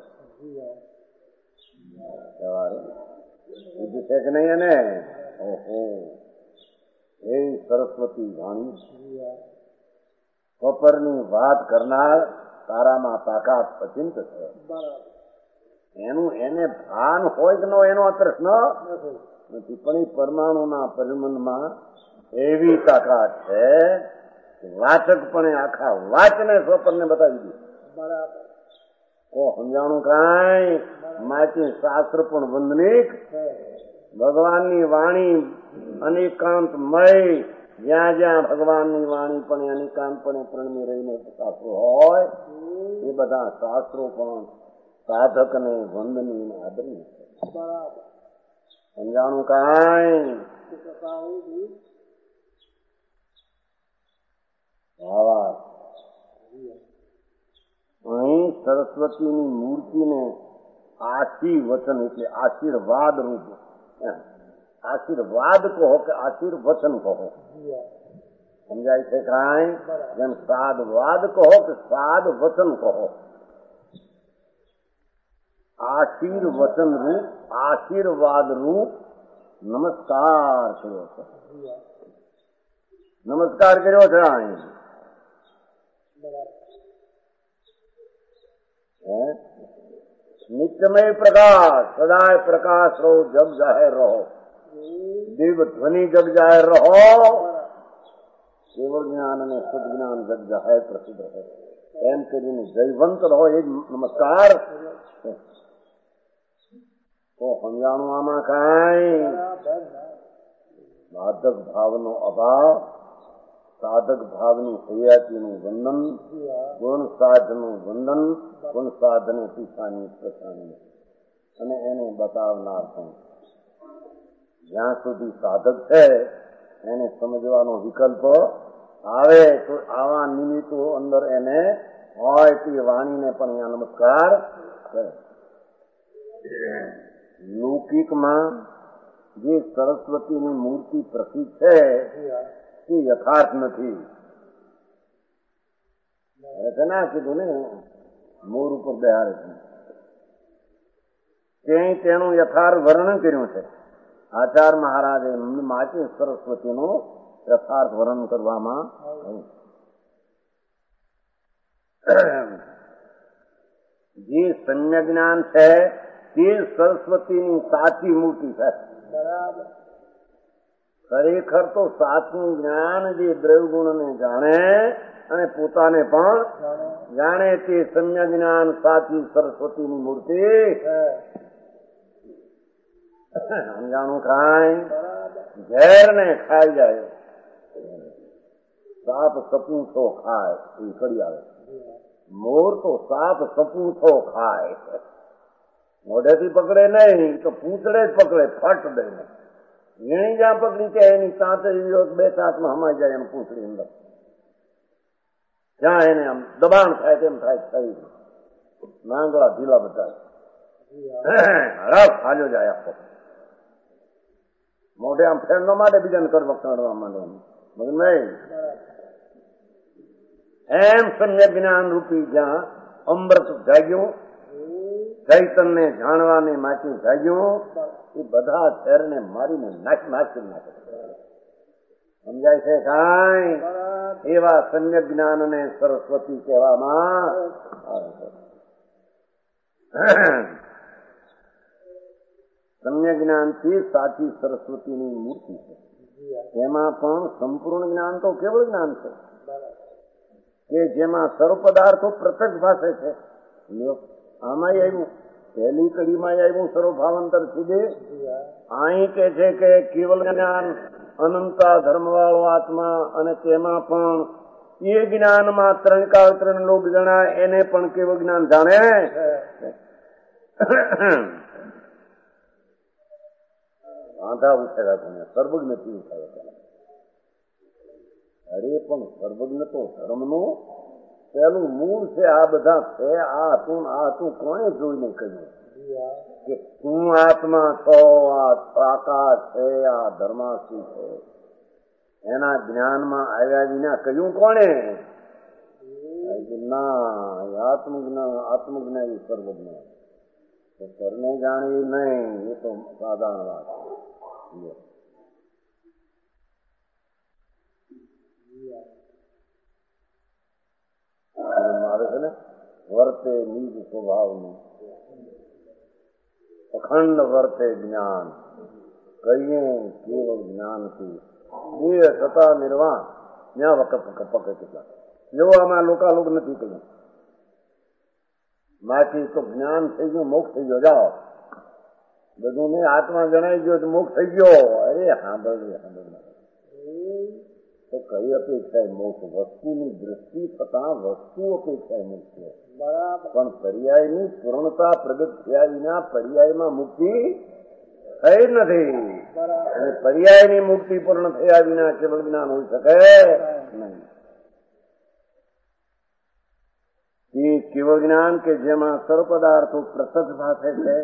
પૂજ્ય છે કે નહીં? એને ઓહો, એ સરસ્વતી વાણી કપરની વાત કરનાર તારામાં તાકાત અચિંત છે। એનું એને ભાન હોય કે ન એનો પ્રશ્ન નથી, પણ એ પરમાણુના પરિમનમાં એવી તાકાત છે કે વાચકપણે આખા વાચને સ્વપનને બતાવી દીધું। ઓ સમજાણું કાંઈ? માટી શાસ્ત્ર પણ વંદનિક, ભગવાનની વાણી અનેકાંતમય જ્યાં જ્યાં ભગવાનની વાણી પણ અનેકાંતપણે પ્રણમી રહીને શાસ્ત્રો હોય એ બધા શાસ્ત્રો પણ સાધકને વંદનીય આદરણીય છે. સમજાણું કાંઈ? અહીં સરસ્વતીની મૂર્તિને આશીર્વચન એટલે આશીર્વાદ રૂપ, આશીર્વાદ કહો કે આશીર્વચન કહો, સમજાય છે કાંઈ? જેમ સાદવાદ કહો કે સાદ વચન કહો. આશીર્વચન રૂપ, આશીર્વાદ રૂપ નમસ્કાર કર્યો છે. નમસ્કાર કર્યો છે અહીં. નિત્યમય પ્રકાશ, સદાય પ્રકાશ રહો, જગ જાહેર રહો, દિવ્ય ધ્વનિ જગ જાહેર રહો, કેવળ જ્ઞાન અને સદજ્ઞાન જગ જાહેર પ્રસિદ્ધ રહે, એમ કરીને જયવંત રહો. એ નમસ્કાર તો સમજાણું આમાં કાંઈ? સાધક ભાવનો અભાવ, સાધક ભાવની હયાતીનું વંદન, ગુણ સાધનું વંદન, ગુણ સાધને પીછાની પ્રસાની, અને એને બતાવનાર પણ. જ્યાં સુધી સાધક છે એને સમજવાનો વિકલ્પ આવે તો આવા નિમિત્તો અંદર એને હોય તે વાણીને પણ અહીંયા નમસ્કાર કરે. લૌકિકમાં જે સરસ્વતીની મૂર્તિ પ્રસિદ્ધ છે તે યથાર્થ નથી. ના કીધું ને, મોર ઉપર બેહારે છે, ત્યાં તેનું યથાર્થ વર્ણન કર્યું છે. આચાર્ય મહારાજે માટે સરસ્વતીનું યથાર્થ વર્ણન કરવામાં આવ્યું. જે સમ્ય જ્ઞાન છે તે સરસ્વતીની સાચી મૂર્તિ છે. ખરેખર તો સાચું જ્ઞાન જે દ્રવ્યગુણને જાણે અને પોતાને પણ જાણે તે સમ્ય જ્ઞાન સાચી સરસ્વતીની મૂર્તિ. સમજાણું કાંઈ? ઝેર ને ખાઈ જાય, સાપ સપૂછો ખાય એ કરી આવે. મોર તો સાપ સપૂછો ખાય, મોઢેથી પકડે નહીં તો પૂંછડે જ પકડે, ફટ દઈને. વીણી જ્યાં પકડી છે એની સાંતે બે સાંતમાં હમાઈ જાય એમ પૂંછડી અંદર, જ્યાં એને આમ દબાણ થાય તેમ થાય. થઈ નાંગળા ઢીલા બધા હરફ હાજો જાય આખો. મોઢે આમ ફેરનો માટે બીજાને કરવા કાઢવા માંડે મગન. એમ સમ્યક જ્ઞાન રૂપી જ્યાં અમૃત જાગ્યું, ચૈતન્ય જાણવાને માટે જાગ્યું, એ બધા શહેરને મારીને નાખી નાખે. સમજાય છે કાંઈ? એવા સમ્યક જ્ઞાનને સરસ્વતી કહેવામાં આવે છે. સમ્યક જ્ઞાનથી સાચી સરસ્વતીની મૂર્તિ છે. એમાં પણ સંપૂર્ણ જ્ઞાન તો કેવળ જ્ઞાન છે કે જેમાં સર્વ પદાર્થો પ્રત્યક્ષ ભાષે છે. આમાં આવ્યું, પહેલી કડીમાં આવ્યું સર્વ ભાવાંતર સીધે. અહીં કે છે કે કેવલ જ્ઞાન અનંતા ધર્મવાળો આત્મા, અને તેમાં પણ એ જ્ઞાનમાં ત્રણ કાળ ત્રણ લોક જણા એને પણ કેવળ જ્ઞાન જાણે. વાંધા ઉછેરા તમે સર્વજ્ઞ નથી ઉઠાવે. અરે પણ સર્વજ્ઞ તો ધર્મનું પેલું મૂળ છે. આ બધા છે, આ હતું કોને જોઈને કહ્યું કે તું આત્મા છો, આ આકાશ છે, આ ધર્માસી છે? એના જ્ઞાનમાં આવ્યા વિના કહ્યું કોને? ના, આત્મજ્ઞાની સર્વજ્ઞ. સરને જાણવી નહીં એ તો સાધારણ વાત છે. મારે છે ને વર્તે નિજ સ્વભાવનું, અખંડ વર્તે જ્ઞાન, કહીએ કેવળ જ્ઞાનથી દેહ છતાં નિર્વાણ. ત્યાં વખત કપકે કેટલા જેવો આમાં લોકાલોક નથી કહ્યું. બાકી તો જ્ઞાન થઈ ગયું, મોક્ષ થઈ ગયો, જાઓ બધું ને આત્મા જણાઈ ગયો તો મોક્ષ થઈ ગયો. અરે સાંભળ તો કઈ અપેક્ષાએ મોક્ષ? વસ્તુની દ્રષ્ટિ થતા વસ્તુ અપેક્ષાએ મોક્ષ છે, પણ પર્યાયની પૂર્ણતા પ્રગટ થયા વિના પર્યાયમાં મુક્તિ થઈ નથી. અને પર્યાયની મુક્તિ પૂર્ણ થયા વિના કેવળ જ્ઞાન હોઈ શકે નહીં. એ કેવળ જ્ઞાન કે જેમાં સર્વ પદાર્થો પ્રત્યક્ષ ભાષે છે,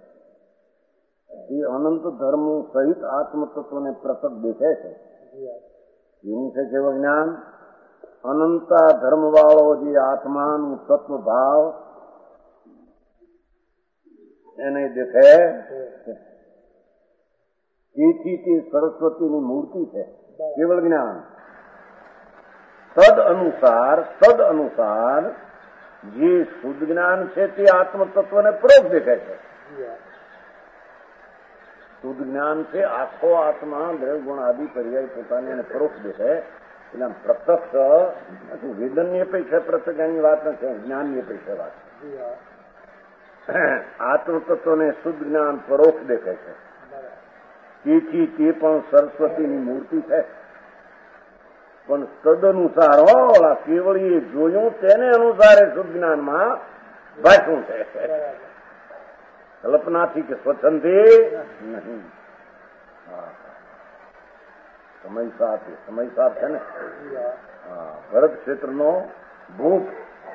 એ અનંત ધર્મો સહિત આત્મતત્વને પ્રત્યક્ષ દેખે છે, એવું છે કેવળ જ્ઞાન. અનંતા ધર્મ વાળો જે આત્માનું તત્વ ભાવ એને દેખે, તેથી તે સરસ્વતીની મૂર્તિ છે કેવળ જ્ઞાન. તદ અનુસાર જે શુદ્ધ જ્ઞાન છે તે આત્મતત્વને પરોક્ષ દેખાય છે. શુદ્ધ જ્ઞાન છે આખો આત્મા દ્રવ્ય ગુણ આદિ પર્યાય પોતાને એને પરોક્ષ દેખાય. એટલે પ્રત્યક્ષ વેદનની અપેક્ષા પ્રત્યક્ષની વાત નથી, જ્ઞાનની અપેક્ષા વાત. આત્મતત્વને શુદ્ધ જ્ઞાન પરોક્ષ દેખાય છે, તેથી તે પણ સરસ્વતીની મૂર્તિ છે. પણ તદનુસાર કેવળ એ જોયું તેને અનુસાર શુદ્ધ જ્ઞાનમાં ભાષું છે, કલ્પનાથી કે સ્વચ્છંદથી નહીં. સમય સાપ છે ને. ભરત ક્ષેત્રનો ભૂપ,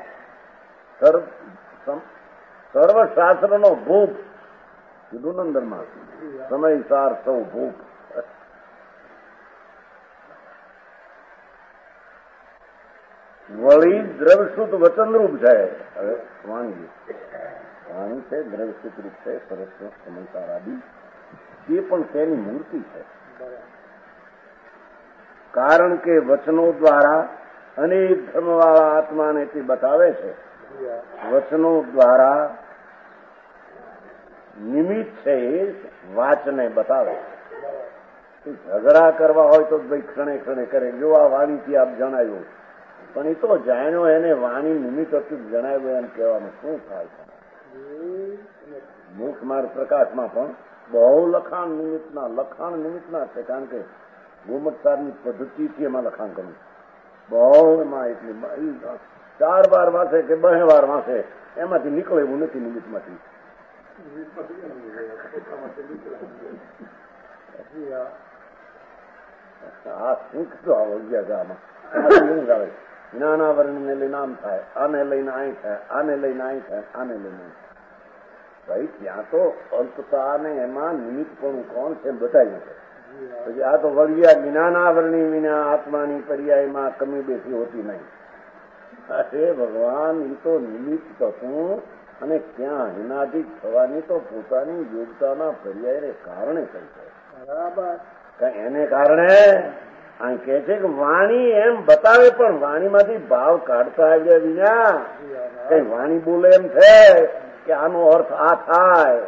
સર્વશાસ્ત્રનો ભૂપ કીધું ને અંદરમાં, સમય સાર સૌ ભૂપ. વળી દ્રવ્યશુદ્ધ વચનરૂપ છે. હવે વાણી છે, દ્રવ્યશુદ્ધ રૂપ છે, સરસ્વત સમયસાર આદિ, તે પણ તેની મૂર્તિ છે. કારણ કે વચનો દ્વારા અનેક ધર્મવાળા આત્માને તે બતાવે છે. વચનો દ્વારા નિમિત્ત છે એ વાચને બતાવે. ઝઘડા કરવા હોય તો ભાઈ ક્ષણે ક્ષણે કરે, જો આ વાણીથી આપ જણાવ્યું, પણ એ તો જાણ્યો એને વાણી નિમિત્ત હતું જણાવ્યું એમ કહેવામાં શું થાય છે. મોક્ષ માર્ગ પ્રકાશમાં પણ બહુ લખાણ નિમિત્તના છે, કારણ કે ગોમતસારની પદ્ધતિથી એમાં લખાણ કર્યું. બહુ એમાં એટલી 4 વાર વાંચે કે 2 વાર વાંચે એમાંથી નીકળે એવું નથી. નિમિત્તમાંથી આ શીખ તો આમાં જ્ઞાનાવરણને લઈને આમ થાય, આને લઈને અહીં થાય, આને લઈને અહીં થાય, આને લઈને ભાઈ ત્યાં તો અંતતા ને એમાં નિમિત્તપણું કોણ છે બતાવ્યું છે. પછી આ તો વળિયા જ્ઞાનાવરણી વિના આત્માની પર્યાયમાં કમી બેસી હોતી નહીં. અરે ભગવાન, એ તો નિમિત્ત હતું અને ક્યાં એનાથી થવાની તો પોતાની યોગ્યતાના પર્યાયને કારણે થઈ છે. બરાબર, એને કારણે આ કે છે કે વાણી એમ બતાવે, પણ વાણીમાંથી ભાવ કાઢતા આવ્યા વિના કઈ વાણી બોલે એમ છે કે આનો અર્થ આ થાય.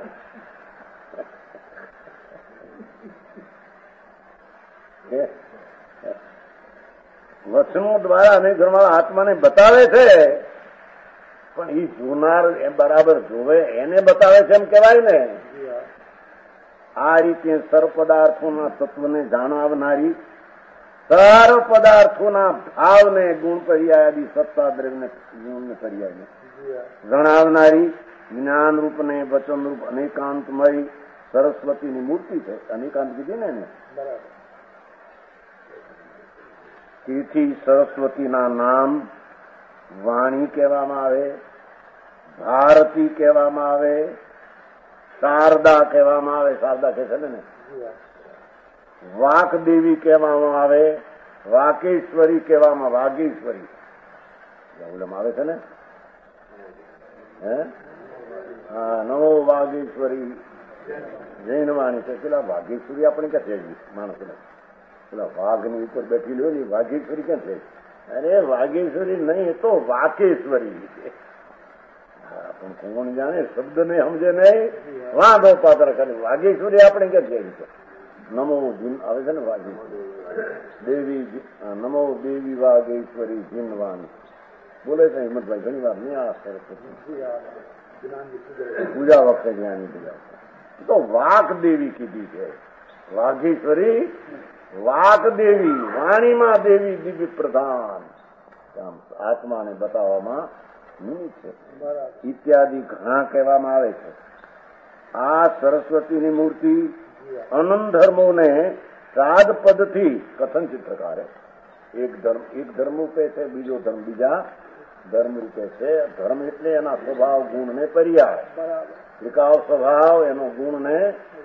વચનો દ્વારા અનેક ધર્મવાળા આત્માને બતાવે છે, પણ એ જોનાર એમ બરાબર જોવે એને બતાવે છે એમ કેવાય ને. આ રીતે સર્વ પદાર્થોના તત્વને જાણવનારી, સર્વ પદાર્થોના ભાવને ગુણ પર્યાય આદિ સત્તા દ્રવ્યને ગુણને પર્યાયને જણાવનારી જ્ઞાન રૂપને વચન રૂપ અનેકાંતમય સરસ્વતીની મૂર્તિ છે. અનેકાંત કીધી ને એને. તેથી સરસ્વતીના નામ વાણી કહેવામાં આવે, ભારતી કહેવામાં આવે, શારદા કહેવામાં આવે. શારદા કહે છે ને. વાકદેવી કહેવામાં આવે, વાકેશ્વરી કહેવામાં, વાગેશ્વરી આવે છે ને. હા, નવો વાગેશ્વરી જૈન વાણી છે. પેલા વાઘેશ્વરી આપણે ક્યાં છે માણસ? પેલા વાઘની ઉપર બેઠી લો ને વાઘેશ્વરી ક્યાં છે? અરે વાઘેશ્વરી નહીં, એ તો વાકેશ્વરી. પણ કોણ જાણે, શબ્દ ને સમજે નહીં, વાંધો પાત્ર કરે. વાઘેશ્વરી આપણે ક્યાં છે? નમો આવે છે ને વાઘેશ્વરી દેવી, નમો દેવી વાઘેશ્વરી જીનવાણી બોલે છે હિંમતભાઈ ઘણી વાર. નહીં આ સરસ્વતી પૂજા વખતે જ્ઞાની પૂજા તો વાક દેવી કીધી છે. વાઘેશ્વરી વાક દેવી, વાણીમાં દેવી, દિવ્ય પ્રધાન, આમ આત્માને બતાવવામાં નિમિત્ત છે ઇત્યાદિ ઘણા કહેવામાં આવે છે. આ સરસ્વતીની મૂર્તિ અનંત ધર્મોને શ્રાદ્ધ પદથી કથનચિત પ્રકારે એક ધર્મ રૂપે છે, બીજો ધર્મ બીજા ધર્મ રૂપે છે. ધર્મ એટલે એના સ્વભાવ ગુણને પર્યાય, વિકાવ સ્વભાવ એનો ગુણને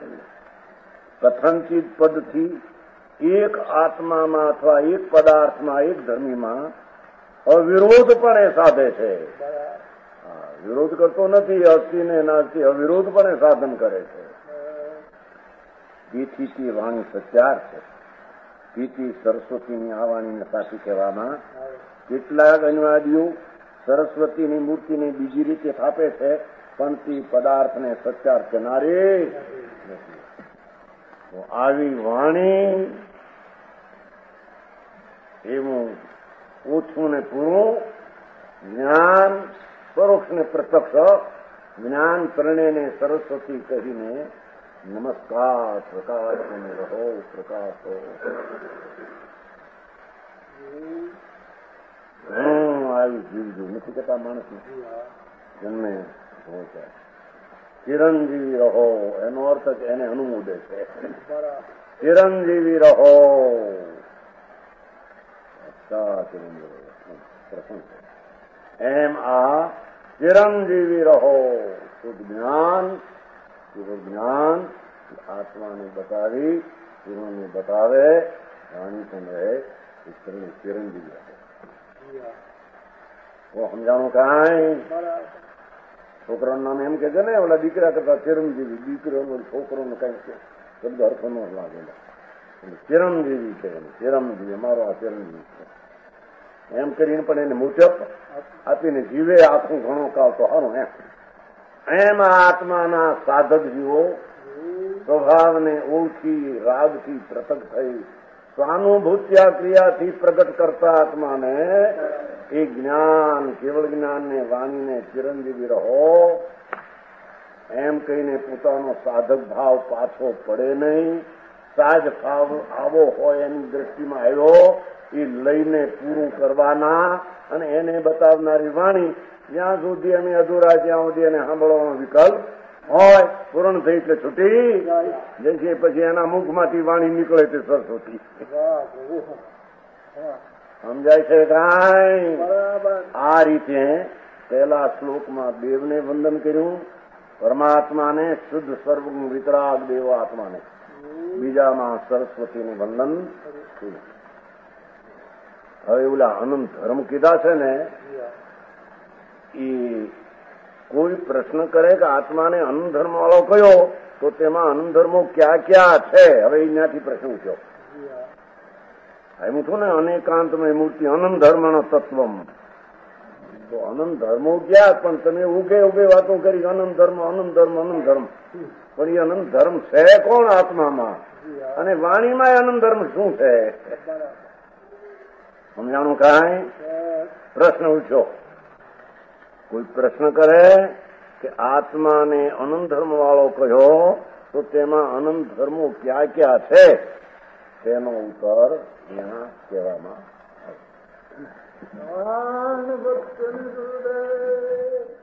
કથનચિત પદથી એક આત્મામાં અથવા એક પદાર્થમાં એક ધર્મીમાં અવિરોધપણે સાધે છે. વિરોધ કરતો નથી, અસ્થિને નાસ્તિ અવિરોધપણે સાધન કરે છે. તેથી તે વાણી સત્યાર છે. તેથી સરસ્વતીની આ વાણીને સાચી કહેવામાં. કેટલાક અનુવાદીઓ સરસ્વતીની મૂર્તિને બીજી રીતે થાપે છે, પણ તે પદાર્થને સત્યાર કરનારી નથી. તો આવી વાણી એવું ઓછું ને પૂરું જ્ઞાન, પરોક્ષ ને પ્રત્યક્ષ જ્ઞાન ત્રણેયને સરસ્વતી કહીને નમસ્કાર. પ્રકાશ રહો, પ્રકાશ હો. આવી જીવજું નથી કહેતા માણસ જન્મે હોય. ચિરંજીવી રહો એનો અર્થ કે એને અનુમોદે છે. ચિરંજીવી રહો, એમ આ ચિરંજીવી રહો. શુદ્ધ જ્ઞાન, શુદ્ધ જ્ઞાન આત્માને બતાવી, પૂર્ણને બતાવે, વાણી પણ રહે, ચિરંજીવી રહે. સમજાણું કાંઈ? છોકરાનું નામ એમ કે છે ને, ઓલા દીકરા કરતા ચિરંજીવી, દીકરો છોકરોને કઈ શબ્દ અર્થ ન લાગે. ચિરંજીવી છે, ચિરંજીવી અમારો આ ચિરંજીવી છે એમ કરીને પણ એને મુજબ આપીને જીવે આખું ઘણો કાળ તો સારું. એમ આત્માના સાધક જીવો સ્વભાવને ઓળખી, રાગથી પ્રતક થઈ, સ્વાનુભૂત્યા ક્રિયાથી પ્રગટ કરતા આત્માને એ જ્ઞાન, કેવળ જ્ઞાનને વાણીને ચિરંજીવી રહો એમ કહીને પોતાનો સાધક ભાવ પાછો પડે નહીં. સાજ ભાવ આવો હોય એની દ્રષ્ટિમાં આવ્યો એ લઈને પૂરું કરવાના અને એને બતાવનારી વાણી. જ્યાં સુધી અમે અધૂરા, ત્યાં સુધી એને સાંભળવાનો વિકલ્પ હોય, પૂર્ણ થઈ એટલે છૂટી જશે. પછી એના મુખમાંથી વાણી નીકળે તે સરસ્વતી. સમજાય છે કાંઈ? આ રીતે પહેલા શ્લોકમાં દેવને વંદન કર્યું, પરમાત્માને શુદ્ધ સર્વગુણ વિતરાગ દેવ આત્માને. બીજામાં સરસ્વતીને વંદન કર્યું. હવે ઓલા અનંત ધર્મ કીધા છે ને, એ કોઈ પ્રશ્ન કરે કે આત્માને અનંત ધર્મ વાળો કયો, તો તેમાં અનંત ધર્મો ક્યાં ક્યાં છે? હવે અહીંયાથી પ્રશ્ન ઉઠ્યો. એમ છું ને, અનેકાંતમય મૂર્તિ અનંત ધર્મનો તત્વમ. તો અનંત ધર્મો ક્યાં? પણ તમે ઉગે વાતો કરી અનંત ધર્મ, અનંત ધર્મ, અનંત ધર્મ. પણ એ અનંત ધર્મ છે કોણ આત્મામાં? અને વાણીમાં અનંત ધર્મ શું છે? સમજાણું કાંઈ? પ્રશ્ન ઉઠ્યો. કોઈ પ્રશ્ન કરે કે આત્માને અનંત ધર્મ વાળો કયો, તો તેમાં અનંત ધર્મો ક્યાં ક્યાં છે? તેનો ઉત્તર ત્યાં કહેવામાં આવે.